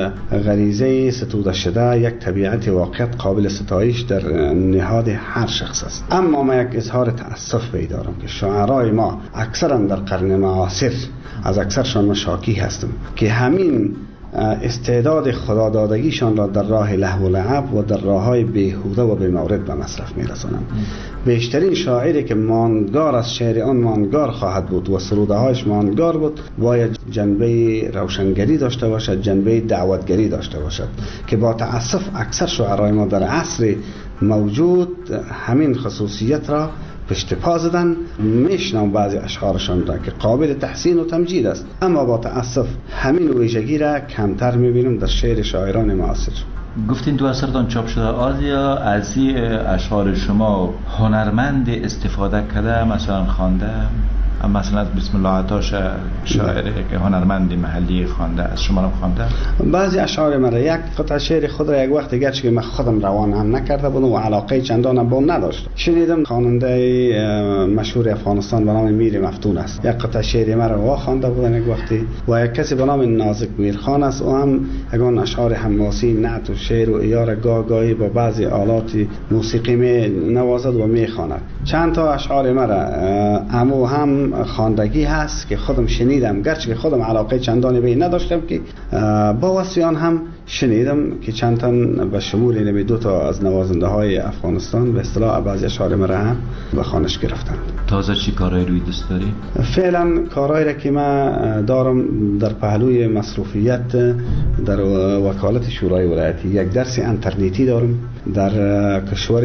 غریزه ستوده شده، یک طبیعت واقعیت قابل ستایش در نهاد هر شخص است. اما ما یک اظهار تأسف بیدارم که شاعرای ما اکثرا در قرن معاصر از اکثرشان شاکی هستم که همین استعداد خدادادگیشان را در راه لهو و لعب و در راههای بیهوده و بی‌مورد به مصرف می‌رسانند. بیشترین شاعری که ماندگار از شعر آن ماندگار خواهد بود و سروده‌هایش ماندگار بود، باید جنبه روشنگری داشته باشد، جنبه دعوتگری داشته باشد که با تأسف اکثر شاعرای ما در عصر موجود همین خصوصیت را پشت پا زدن. میشنم بعضی اشعارشان را که قابل تحسین و تمجید است، اما با تأسف همین ویژگی را کمتر میبینم در شعر شاعران معاصر. گفتین دو اثرتان چاپ شده. آیا از این اشعار شما هنرمند استفاده کرده، مثلا خوانده؟ مثلا بسم الله عطا شاعر که هنرمند محلی خوانده از شما رو خوانده؟ بعضی اشعار من یک قطعه شعر خود را یک وقت گرچه که من خودم روان هم نکرده بودم و علاقه چندان با هم نداشت، شنیدم خواننده مشهور افغانستان به نام میر مفتون است، یک قطعه شعر من را خوانده بودن یک وقتی، و یک کسی به نام نازک میرخان است و هم یگان اشعار حماسی نعت و شعر و ایار گاه گاهی با بعضی آلات موسیقی می نوازد و می خواند. چند تا اشعار من را امو هم خواندگی هست که خودم شنیدم، گرچه که خودم علاقه چندانی به این نداشتم که با واسیان هم شنیدم که چند تن به شمول این دو تا از نوازنده های افغانستان به اصطلاح بعضی اشعار مرا هم به خوانش گرفتند. تازه چی کارهای روی دست داری؟ فعلا کارهایی را که من دارم در پهلوی مصروفیت در وکالت شورای ولایتی یک درس اینترنتی دارم در کشور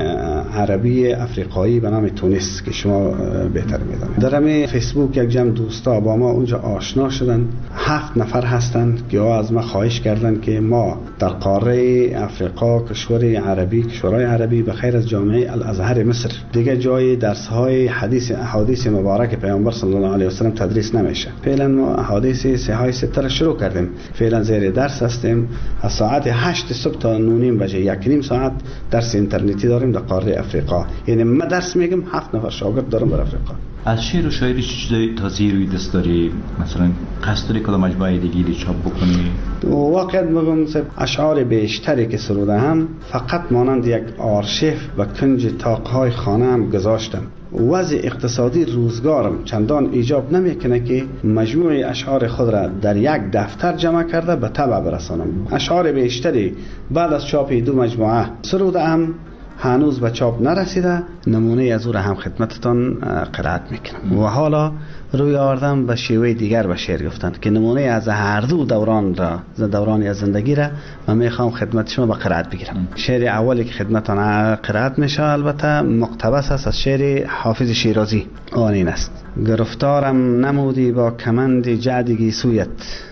عربی افریقایی به نام تونس که شما بهتر میدونید. در همین فیسبوک یک جمع دوستا با ما اونجا آشنا شدن، هفت نفر هستند که از ما خواهش کردند که ما در قاره افریقا کشور عربی کشورهای عربی به خیر از جامعه الازهر مصر دیگه جای درس های حدیث احادیث مبارک پیامبر صلی الله علیه و سلم تدریس نمیشه. فعلا ما احادیث صحیح سته را شروع کردیم، فعلا زیر درس هستیم. از ساعت هشت صبح تا نه و نیم بجه یک نیم ساعت درس اینترنتی داریم در قاره افریقا. یعنی من درس میگم، هفت نفر شاگرد دارم در افریقا. از شعر و شاعری چه چیزایی تازه روی دست داری؟ مثلا قصد داری کدام مجموعه دیگری چاپ بکنی؟ واقعا بگم اشعار بیشتری که سروده هم فقط مانند یک آرشیو و کنج طاقهای خانه هم گذاشتم. وضع اقتصادی روزگارم چندان ایجاب نمیکنه که مجموعه اشعار خود را در یک دفتر جمع کرده به طبع برسانم. اشعار بیشتری بعد از چاپ دو مجموعه سروده هم هنوز به چاپ نرسیده، نمونه از او را هم خدمتتان قرائت میکنم. و حالا روی آوردم به شیوه دیگر به شعر گفتن که نمونه از هر دو دوران را دورانی از زندگی را من میخوام خدمت شما به قرائت بگیرم. شعر اولی که خدمتتان قرائت میشه البته مقتبس است از شعر حافظ شیرازی. آن است: گرفتارم نمودی با کمند جعدگی سویت،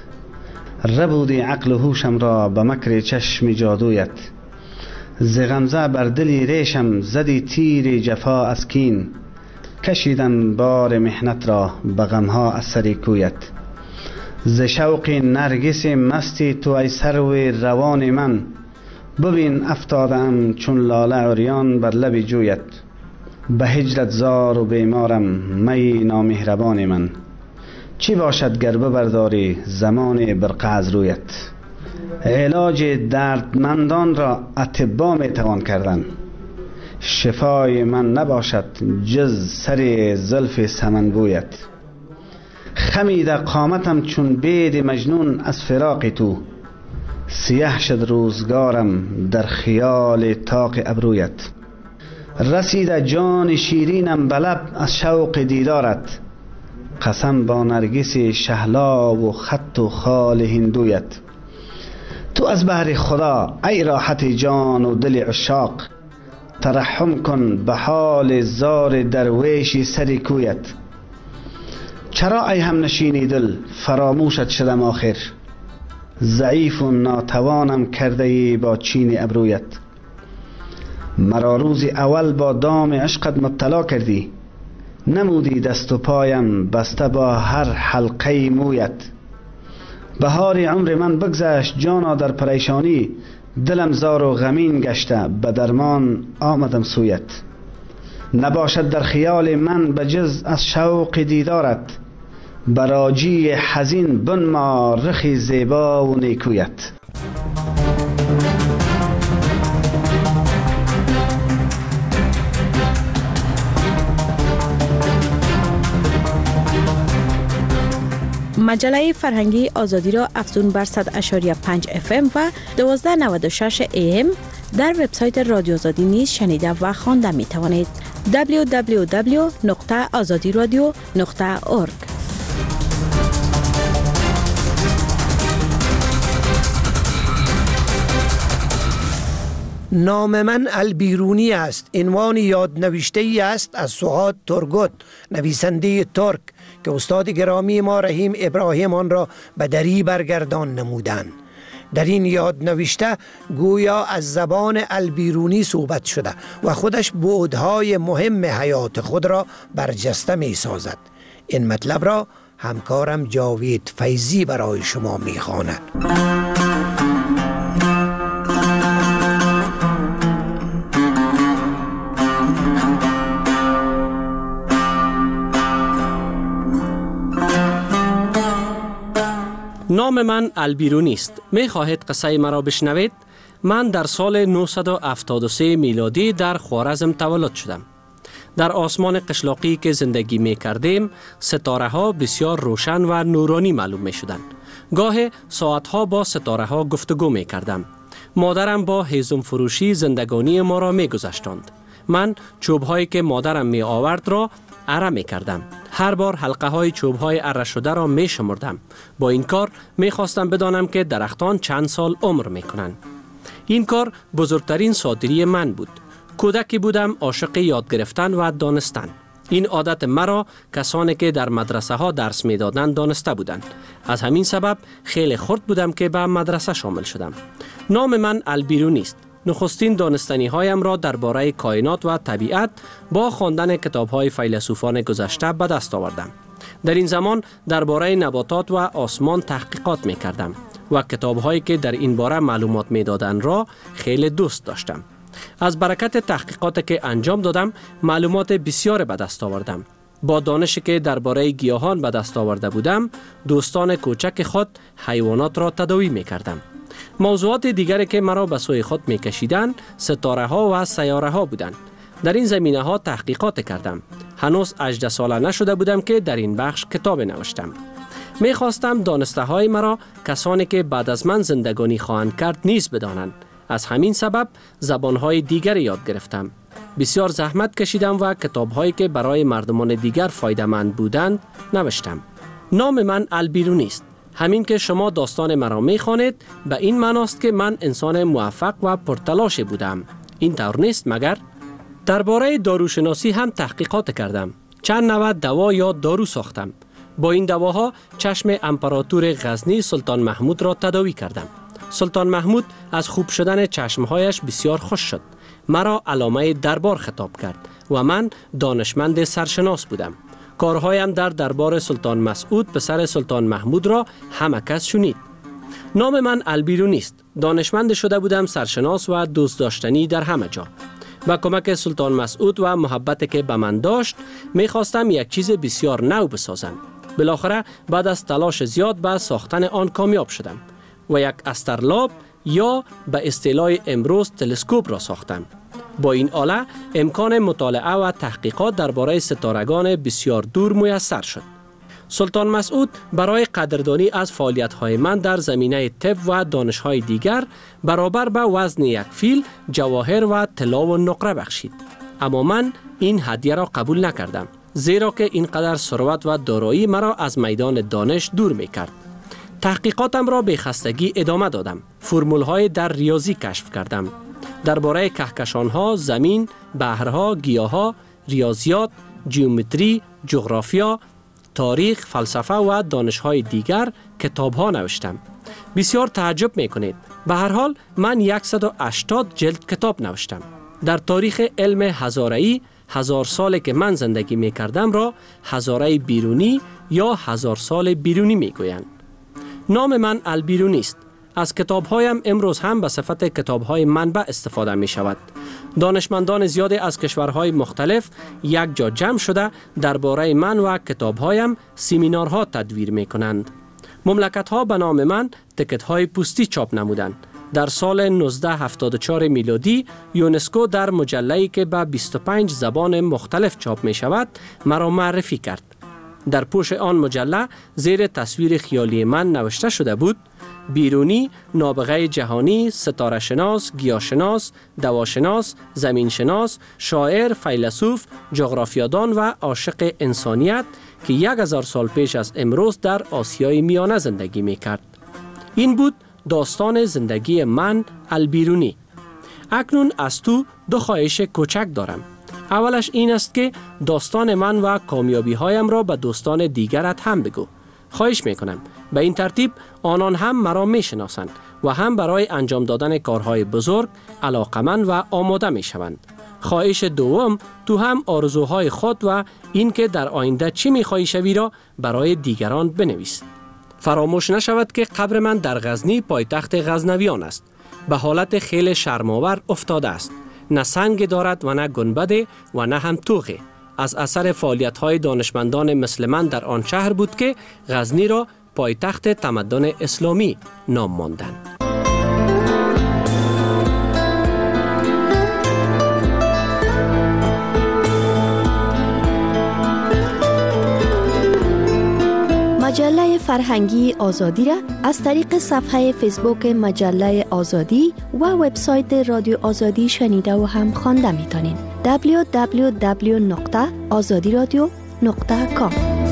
ربودی عقل و هوشم را به مکر چشم جادویت، ز غمزه بر دلی ریشم زدی تیر جفا از کین، کشیدن بار محنت را به غمها از سر کویت، ز شوق نرگس مستی تو ای سرو روان من، ببین افتادم چون لاله عریان بر لب جویت، به هجرت زار و بیمارم می نامهربان من، چی باشد گر ببرداری زمان برقع از رویت، علاج دردمندان را اطبا می توان کردن، شفای من نباشد جز سر زلف سمنبویت، خمید قامتم چون بید مجنون از فراق تو، سیاه شد روزگارم در خیال طاق ابرویت، رسید جان شیرینم به لب از شوق دیدارت، قسم با نرگس شهلا و خط و خال هندویت، تو از بحر خدا ای راحت جان و دل عشاق، ترحم کن به حال زار درویش سر کویت، چرا ای هم نشینی دل فراموشت شدم آخر، ضعیف و ناتوانم کرده با چین ابرویت، مرا روز اول با دام عشقت مبتلا کردی، نمودی دست و پایم بسته با هر حلقه مویت، بهار عمر من بگذشت جانا در پریشانی، دلم زار و غمین گشته به درمان آمدم سویت، نباشد در خیال من بجز از شوق دیدارت، براجی حزین بنما رخی زیبا و نیکویت. مجله فرهنگی آزادی را افزون بر صد اشاری پنج اف ام و دوازده نود و شش ای ام در وبسایت رادیو آزادی نیز شنیده و خوانده می توانید. دبلیو دبلیو دبلیو نقطه آزادی رادیو نقطه اورگ. نام من البیرونی است. عنوان یادنوشته ای است از سعاد ترگوت، نویسنده ترک که استاد گرامی ما رحیم ابراهیم آن را به دری برگردان نمودند. در این یادنوشته گویا از زبان البیرونی صحبت شده و خودش بعدهای مهم حیات خود را برجسته می سازد. این مطلب را همکارم جاوید فیضی برای شما میخواند. نام من البیرونی است. می خواهید قصه مرا بشنوید؟ من در سال نهصد و هفتاد و سه میلادی در خوارزم تولد شدم. در آسمان قشلاقی که زندگی می کردیم، ستاره ها بسیار روشن و نورانی معلوم می شدند. گاه ساعت ها با ستاره ها گفتگو می کردم. مادرم با هیزم فروشی زندگانی ما را می گذشتاند. من چوب هایی که مادرم می آورد را اره می کردم. هر بار حلقه های چوب های اره شده را می شمردم. با این کار می خواستم بدانم که درختان چند سال عمر می کنند. این کار بزرگترین صادری من بود. کودکی بودم عاشق یاد گرفتن و دانستن. این عادت مرا کسانی که در مدرسه ها درس می دادند دانسته بودند. از همین سبب خیلی خرد بودم که به مدرسه شامل شدم. نام من البیرونی است. نخستین دانستنی هایم را درباره کائنات و طبیعت با خواندن کتاب های فیلسوفان گذشته به دست آوردم. در این زمان درباره نباتات و آسمان تحقیقات می کردم و کتاب هایی که در این باره معلومات می دادند را خیلی دوست داشتم. از برکت تحقیقات که انجام دادم معلومات بسیار به دست آوردم. با دانشی که درباره گیاهان به دست آورده بودم، دوستان کوچک خود حیوانات را تداوی می کردم. موضوعات دیگری که مرا به سوی خود می کشیدن ستاره ها و سیاره ها بودند. در این زمینه ها تحقیقات کردم. هنوز هجده ساله نشده بودم که در این بخش کتاب نوشتم. می خواستم دانسته های مرا کسانی که بعد از من زندگانی خواهند کرد نیز بدانند. از همین سبب زبان های دیگر یاد گرفتم. بسیار زحمت کشیدم و کتاب هایی که برای مردمان دیگر فایده‌مند بودند نوشتم. نام من البیرونی است. همین که شما داستان مرا می خوانید به این معناست که من انسان موفق و پرتلاش بودم. این طور نیست مگر؟ درباره داروشناسی هم تحقیقات کردم. چند نوع دوا یا دارو ساختم. با این دواها چشم امپراتور غزنی سلطان محمود را تداوی کردم. سلطان محمود از خوب شدن چشمهایش بسیار خوش شد. مرا علامه دربار خطاب کرد و من دانشمند سرشناس بودم. کارهایم در دربار سلطان مسعود پسر سلطان محمود را همه کس شنید. نام من البیرونی است. دانشمند شده بودم، سرشناس و دوست داشتنی در همه جا. با کمک سلطان مسعود و محبتی که به من داشت می خواستم یک چیز بسیار نو بسازم. بالاخره بعد از تلاش زیاد به ساختن آن کامیاب شدم و یک استرلاب یا به اصطلاح امروز تلسکوپ را ساختم. با این آله امکان مطالعه و تحقیقات درباره ستارگان بسیار دور میسر شد. سلطان مسعود برای قدردانی از فعالیت‌های من در زمینه طب و دانش‌های دیگر برابر به وزن یک فیل جواهر و طلا و نقره بخشید. اما من این هدیه را قبول نکردم، زیرا که اینقدر ثروت و دارایی مرا از میدان دانش دور می‌کرد. تحقیقاتم را به خستگی ادامه دادم. فرمول‌های در ریاضی کشف کردم. درباره کهکشان‌ها، زمین، بحرها، گیاها، ریاضیات، جیومتری، جغرافیا، تاریخ، فلسفه و دانش‌های دیگر کتاب‌ها نوشتم. بسیار تعجب می‌کنید. به هر حال من صد و هشتاد جلد کتاب نوشتم. در تاریخ علم هزاره‌ای، هزار سالی که من زندگی می‌کردم را هزاره بیرونی یا هزار سال بیرونی می‌گویند. نام من البیرونی است. از کتاب‌هایم امروز هم به صفت کتاب‌های منبع استفاده می‌شود. دانشمندان زیادی از کشورهای مختلف یک جا جمع شده درباره من و کتاب‌هایم سمینارها تدویر می‌کنند. مملکت‌ها به نام من تکت‌های پوستی چاپ نمودند. در سال نوزده هفتاد و چهار میلادی یونسکو در مجله‌ای که به بیست و پنج زبان مختلف چاپ می‌شود مرا معرفی کرد. در پوش آن مجله زیر تصویر خیالی من نوشته شده بود: بیرونی، نابغه جهانی، ستاره شناس، گیاهشناس، دواشناس، زمین شناس، شاعر، فیلسوف، جغرافیادان و عاشق انسانیت که یک هزار سال پیش از امروز در آسیای میانه زندگی می‌کرد. این بود داستان زندگی من البیرونی. اکنون از تو دو خواهش کوچک دارم. اولش این است که داستان من و کامیابی هایم را به دوستان دیگرت هم بگو. خواهش میکنم. به این ترتیب آنان هم مرا میشناسند و هم برای انجام دادن کارهای بزرگ علاقمند و آماده میشوند. خواهش دوم تو هم آرزوهای خود و اینکه در آینده چی می‌خواهی شوی را برای دیگران بنویس. فراموش نشود که قبر من در غزنی پایتخت غزنویان است. به حالت خیلی شرم‌آور افتاده است. نه سنگ دارد و نه گنبد و نه هم توغه. از اثر فعالیت‌های دانشمندان مثل من در آن شهر بود که غزنی را پایتخت تمدن اسلامی نام ماندند. مجله فرهنگی آزادی را از طریق صفحه فیسبوک مجله آزادی و وبسایت رادیو آزادی شنیده و هم خوانده میتونین. دبلیو دبلیو دبلیو نقطه آزادی رادیو نقطه کام.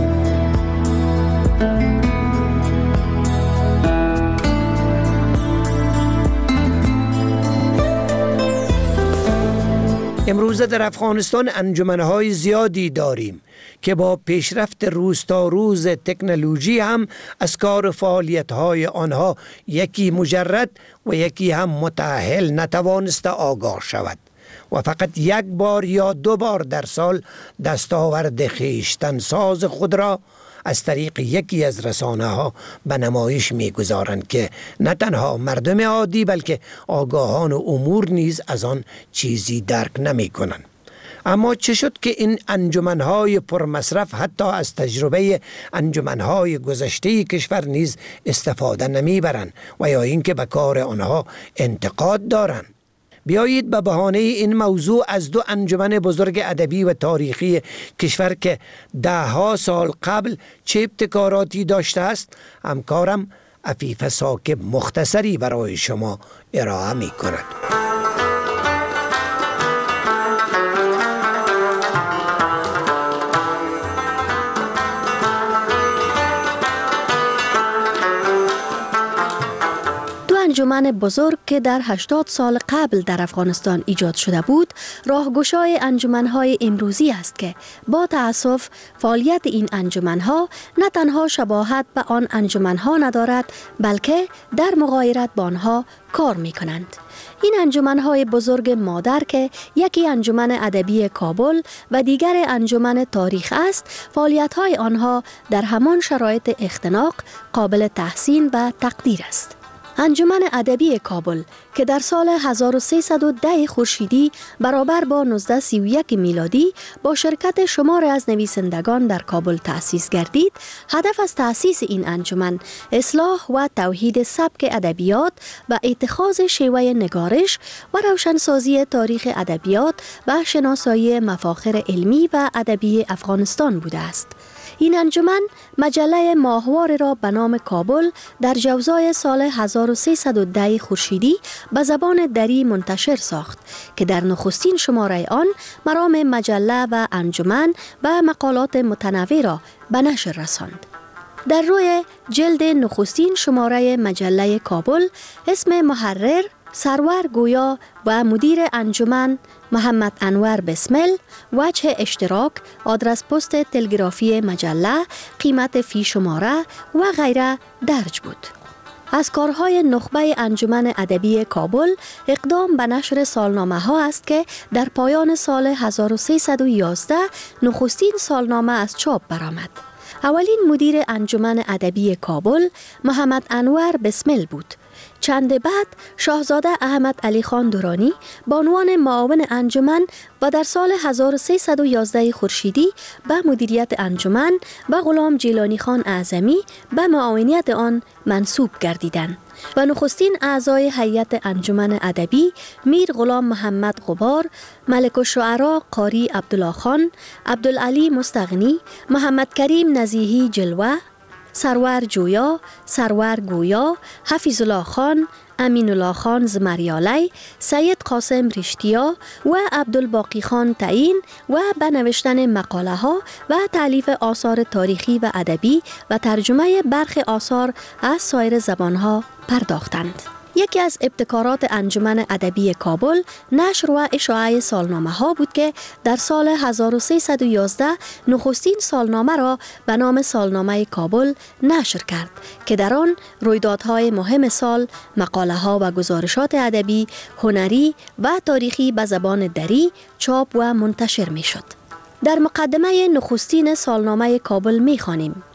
امروزه در افغانستان انجمنهای زیادی داریم که با پیشرفت روز تا روز تکنولوژی هم از کار فعالیت‌های آنها یکی مجرد و یکی هم متأهل نتوانسته آگاه شود و فقط یک بار یا دو بار در سال دستاورد خویشتن ساز خود را از طریق یکی از رسانه ها به نمایش می گذارند که نه تنها مردم عادی بلکه آگاهان و امور نیز از آن چیزی درک نمی کنند. اما چه شد که این انجمنهای پرمصرف حتی از تجربه انجمنهای گذشته کشور نیز استفاده نمی برند و یا اینکه به کار آنها انتقاد دارند؟ بیایید به بهانه این موضوع از دو انجمن بزرگ ادبی و تاریخی کشور که ده ها سال قبل چه ابتکاراتی داشته است همکارم عفیف ثاقب مختصری برای شما ارائه می کند. انجمن بزرگ که در هشتاد سال قبل در افغانستان ایجاد شده بود، راهگشای انجمنهای امروزی است که با تأسف فعالیت این انجمنها نه تنها شباهت به آن انجمنها ندارد بلکه در مغایرت با آنها کار می کنند. این انجمنهای بزرگ مادر که یکی انجمن ادبی کابل و دیگر انجمن تاریخ است، فعالیت‌های آنها در همان شرایط اختناق قابل تحسین و تقدیر است. انجمن ادبی کابل که در سال هزار و سیصد و ده خورشیدی برابر با نوزده سی و یک میلادی با شرکت شمار از نویسندگان در کابل تأسیس گردید، هدف از تأسیس این انجمن اصلاح و توحید سبک ادبیات و اتخاذ شیوه نگارش و روشنسازی تاریخ ادبیات و شناسایی مفاخر علمی و ادبی افغانستان بوده است. این انجمن مجله ماهوار را به نام کابل در جوزای سال هزار و سیصد و ده خورشیدی به زبان دری منتشر ساخت که در نخستین شماره آن مرام مجله و انجمن و مقالات متنوع را به نشر رساند. در روی جلد نخستین شماره مجله کابل اسم محرر سرور گویا و مدیر انجمن محمد انور بسمل، وجه اشتراک، آدرس پست تلگرافی مجله، قیمت فی شماره و غیره درج بود. از کارهای نخبه انجمن ادبی کابل اقدام به نشر سالنامه ها است که در پایان سال هزار و سیصد و یازده نخستین سالنامه از چاپ برآمد. اولین مدیر انجمن ادبی کابل محمد انور بسمل بود. چند بعد شاهزاده احمد علی خان دورانی به عنوان معاون انجمن و در سال هزار و سیصد و یازده خورشیدی به مدیریت انجمن و غلام جیلانی خان اعظمی به معاونیت آن منصوب گردیدند و نخستین اعضای هیئت انجمن ادبی میر غلام محمد غبار، ملک الشعراء قاری عبدالله خان، عبدالعلی مستغنی، محمد کریم نزیهی جلوه، سرور جویا، سرور گویا، حفیظ الله خان، امین الله خان زمریالی، سید قاسم رشتیا و عبدالباقی خان تعیین و به نوشتن مقاله ها و تالیف آثار تاریخی و ادبی و ترجمه برخی آثار از سایر زبان ها پرداختند. یکی از ابتکارات انجمن ادبی کابل نشر و اشاعه سالنامه ها بود که در سال هزار و سیصد و یازده نخستین سالنامه را به نام سالنامه کابل نشر کرد که در آن رویدادهای مهم سال، مقاله ها و گزارشات ادبی، هنری و تاریخی به زبان دری چاپ و منتشر می شد. در مقدمه نخستین سالنامه کابل می خوانیم: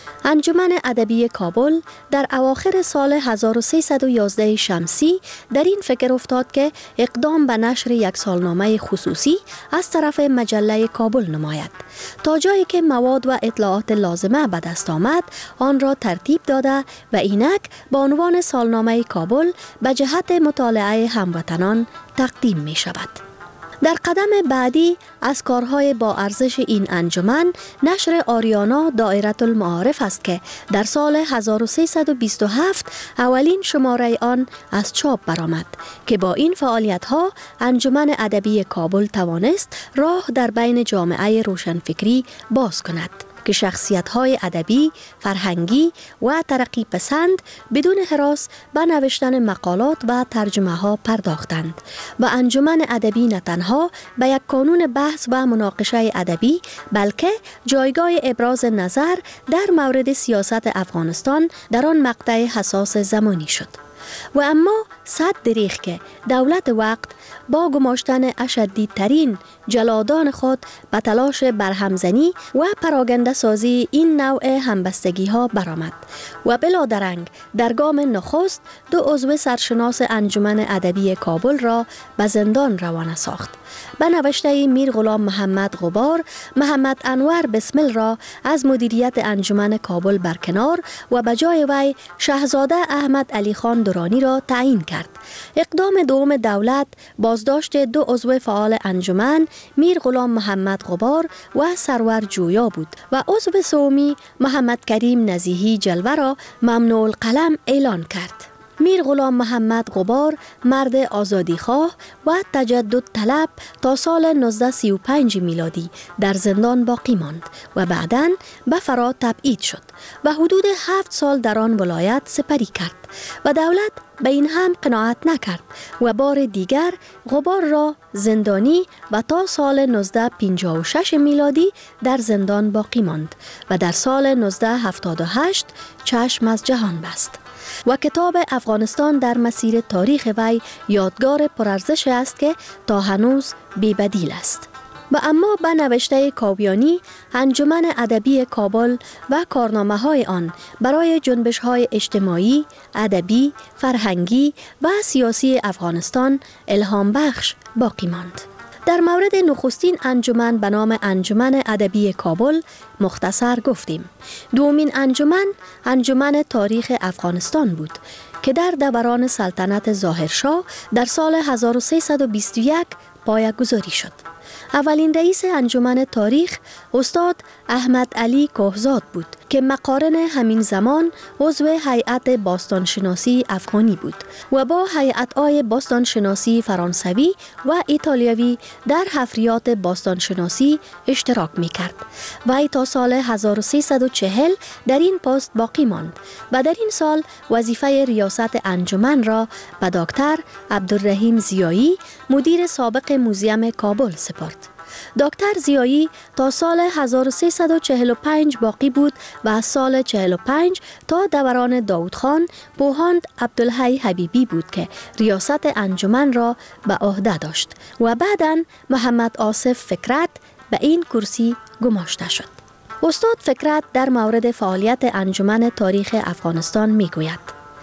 انجمن ادبی کابل در اواخر سال هزار و سیصد و یازده شمسی در این فکر افتاد که اقدام به نشر یک سالنامه خصوصی از طرف مجله کابل نماید. تا جایی که مواد و اطلاعات لازمه به دست آمد، آن را ترتیب داده و اینک با عنوان سالنامه کابل به جهت مطالعه هموطنان تقدیم می شود. در قدم بعدی از کارهای با ارزش این انجمن نشر آریانا دایره المعارف است که در سال هزار و سیصد و بیست و هفت اولین شماره آن از چاپ برآمد که با این فعالیت‌ها انجمن ادبی کابل توانست راه در بین جامعه روشنفکری باز کند که شخصیت‌های ادبی، فرهنگی و ترقی پسند بدون هراس به نوشتن مقالات و ترجمه‌ها پرداختند و انجمن ادبی نه تنها به یک کانون بحث و مناقشه ادبی بلکه جایگاه ابراز نظر در مورد سیاست افغانستان در آن مقطع حساس زمانی شد. و اما صد دریغ که دولت وقت با گماشتن اشدی ترین جلادان خود به تلاش برهمزنی و پراگنده سازی این نوع همبستگی ها برآمد و بلا درنگ در گام نخست دو عضو سرشناس انجمن ادبی کابل را به زندان روانه ساخت. به نوشته میر غلام محمد غبار، محمد انور بسمل را از مدیریت انجمن کابل برکنار و به جای وی شاهزاده احمد علی خان درانی را تعیین کرد. اقدام دوم دولت بازداشت دو عضو فعال انجمن، میر غلام محمد غبار و سرور جویا بود و عضو سومی محمد کریم نزیهی جلوه را ممنوع القلم اعلان کرد. میر غلام محمد غبار مرد آزادیخواه و تجدد طلب تا سال نوزده سی و پنج میلادی در زندان باقی ماند و بعداً به فرا تبعید شد و حدود هفت سال در آن ولایت سپری کرد و دولت به این هم قناعت نکرد و بار دیگر غبار را زندانی و تا سال نوزده پنجاه و شش میلادی در زندان باقی ماند و در سال نوزده هفتاد و هشت چشم از جهان بست. و کتاب افغانستان در مسیر تاریخ وی یادگار پرارزش است که تا هنوز بی‌بدیل است. و اما به نوشته کاویانی، انجمن ادبی کابل و کارنامه های آن برای جنبش های اجتماعی، ادبی، فرهنگی و سیاسی افغانستان الهام بخش باقی ماند. در مورد نخستین انجمن به نام انجمن ادبی کابل مختصر گفتیم. دومین انجمن انجمن تاریخ افغانستان بود که در دوران سلطنت ظاهرشاه در سال هزار و سیصد و بیست و یک پایه‌گذاری شد. اولین رئیس انجمن تاریخ استاد احمد علی کوهزاد بود که مقارن همین زمان عضو هیئت باستانشناسی افغانی بود و با هیئت‌های باستانشناسی فرانسوی و ایتالیایی در حفریات باستانشناسی اشتراک می‌کرد. وی تا سال هزار و سیصد و چهل در این پست باقی ماند و در این سال وظیفه ریاست انجمن را به دکتر عبدالرحیم زیایی، مدیر سابق موزیم کابل سپرد. دکتر زیایی تا سال هزار و سیصد و چهل و پنج باقی بود و از سال چهل و پنج تا دوران داود خان بوهاند عبدالحی حبیبی بود که ریاست انجمن را به عهده داشت و بعداً محمد آصف فکرت به این کرسی گماشته شد. استاد فکرت در مورد فعالیت انجمن تاریخ افغانستان می گوید: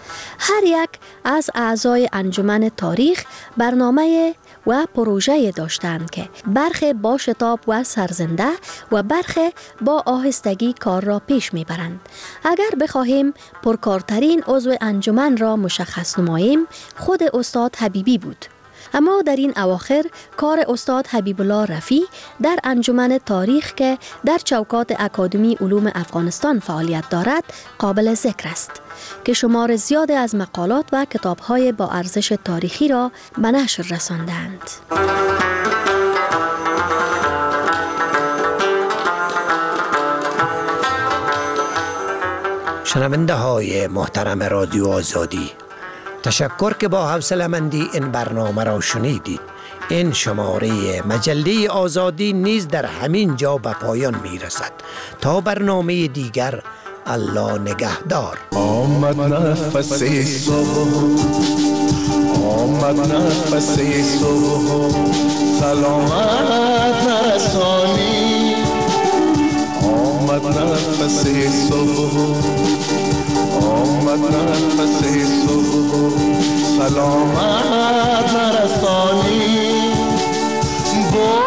هر یک از اعضای انجمن تاریخ برنامه و پروژه داشتند که برخه با شتاب و سرزنده و برخه با آهستگی کار را پیش میبرند. اگر بخواهیم پرکارترین عضو انجمن را مشخص نماییم، خود استاد حبیبی بود. اما در این اواخر کار استاد حبیب الله رفی در انجمن تاریخ که در چوکات اکادمی علوم افغانستان فعالیت دارد قابل ذکر است که شمار زیاد از مقالات و کتاب‌های با ارزش تاریخی را به نشر رساندند. شنونده های محترم رادیو آزادی، تشکر که با حوصله‌مندی این برنامه را شنیدید. این شماره مجله آزادی نیز در همین جا به پایان می رسد. تا برنامه دیگر، الله نگهدار. آمد نفس صبح، آمد نفس صبح، سلامت نرسانی. آمد نفس صبح، آمد نفس صبح، سلامت نرسانی.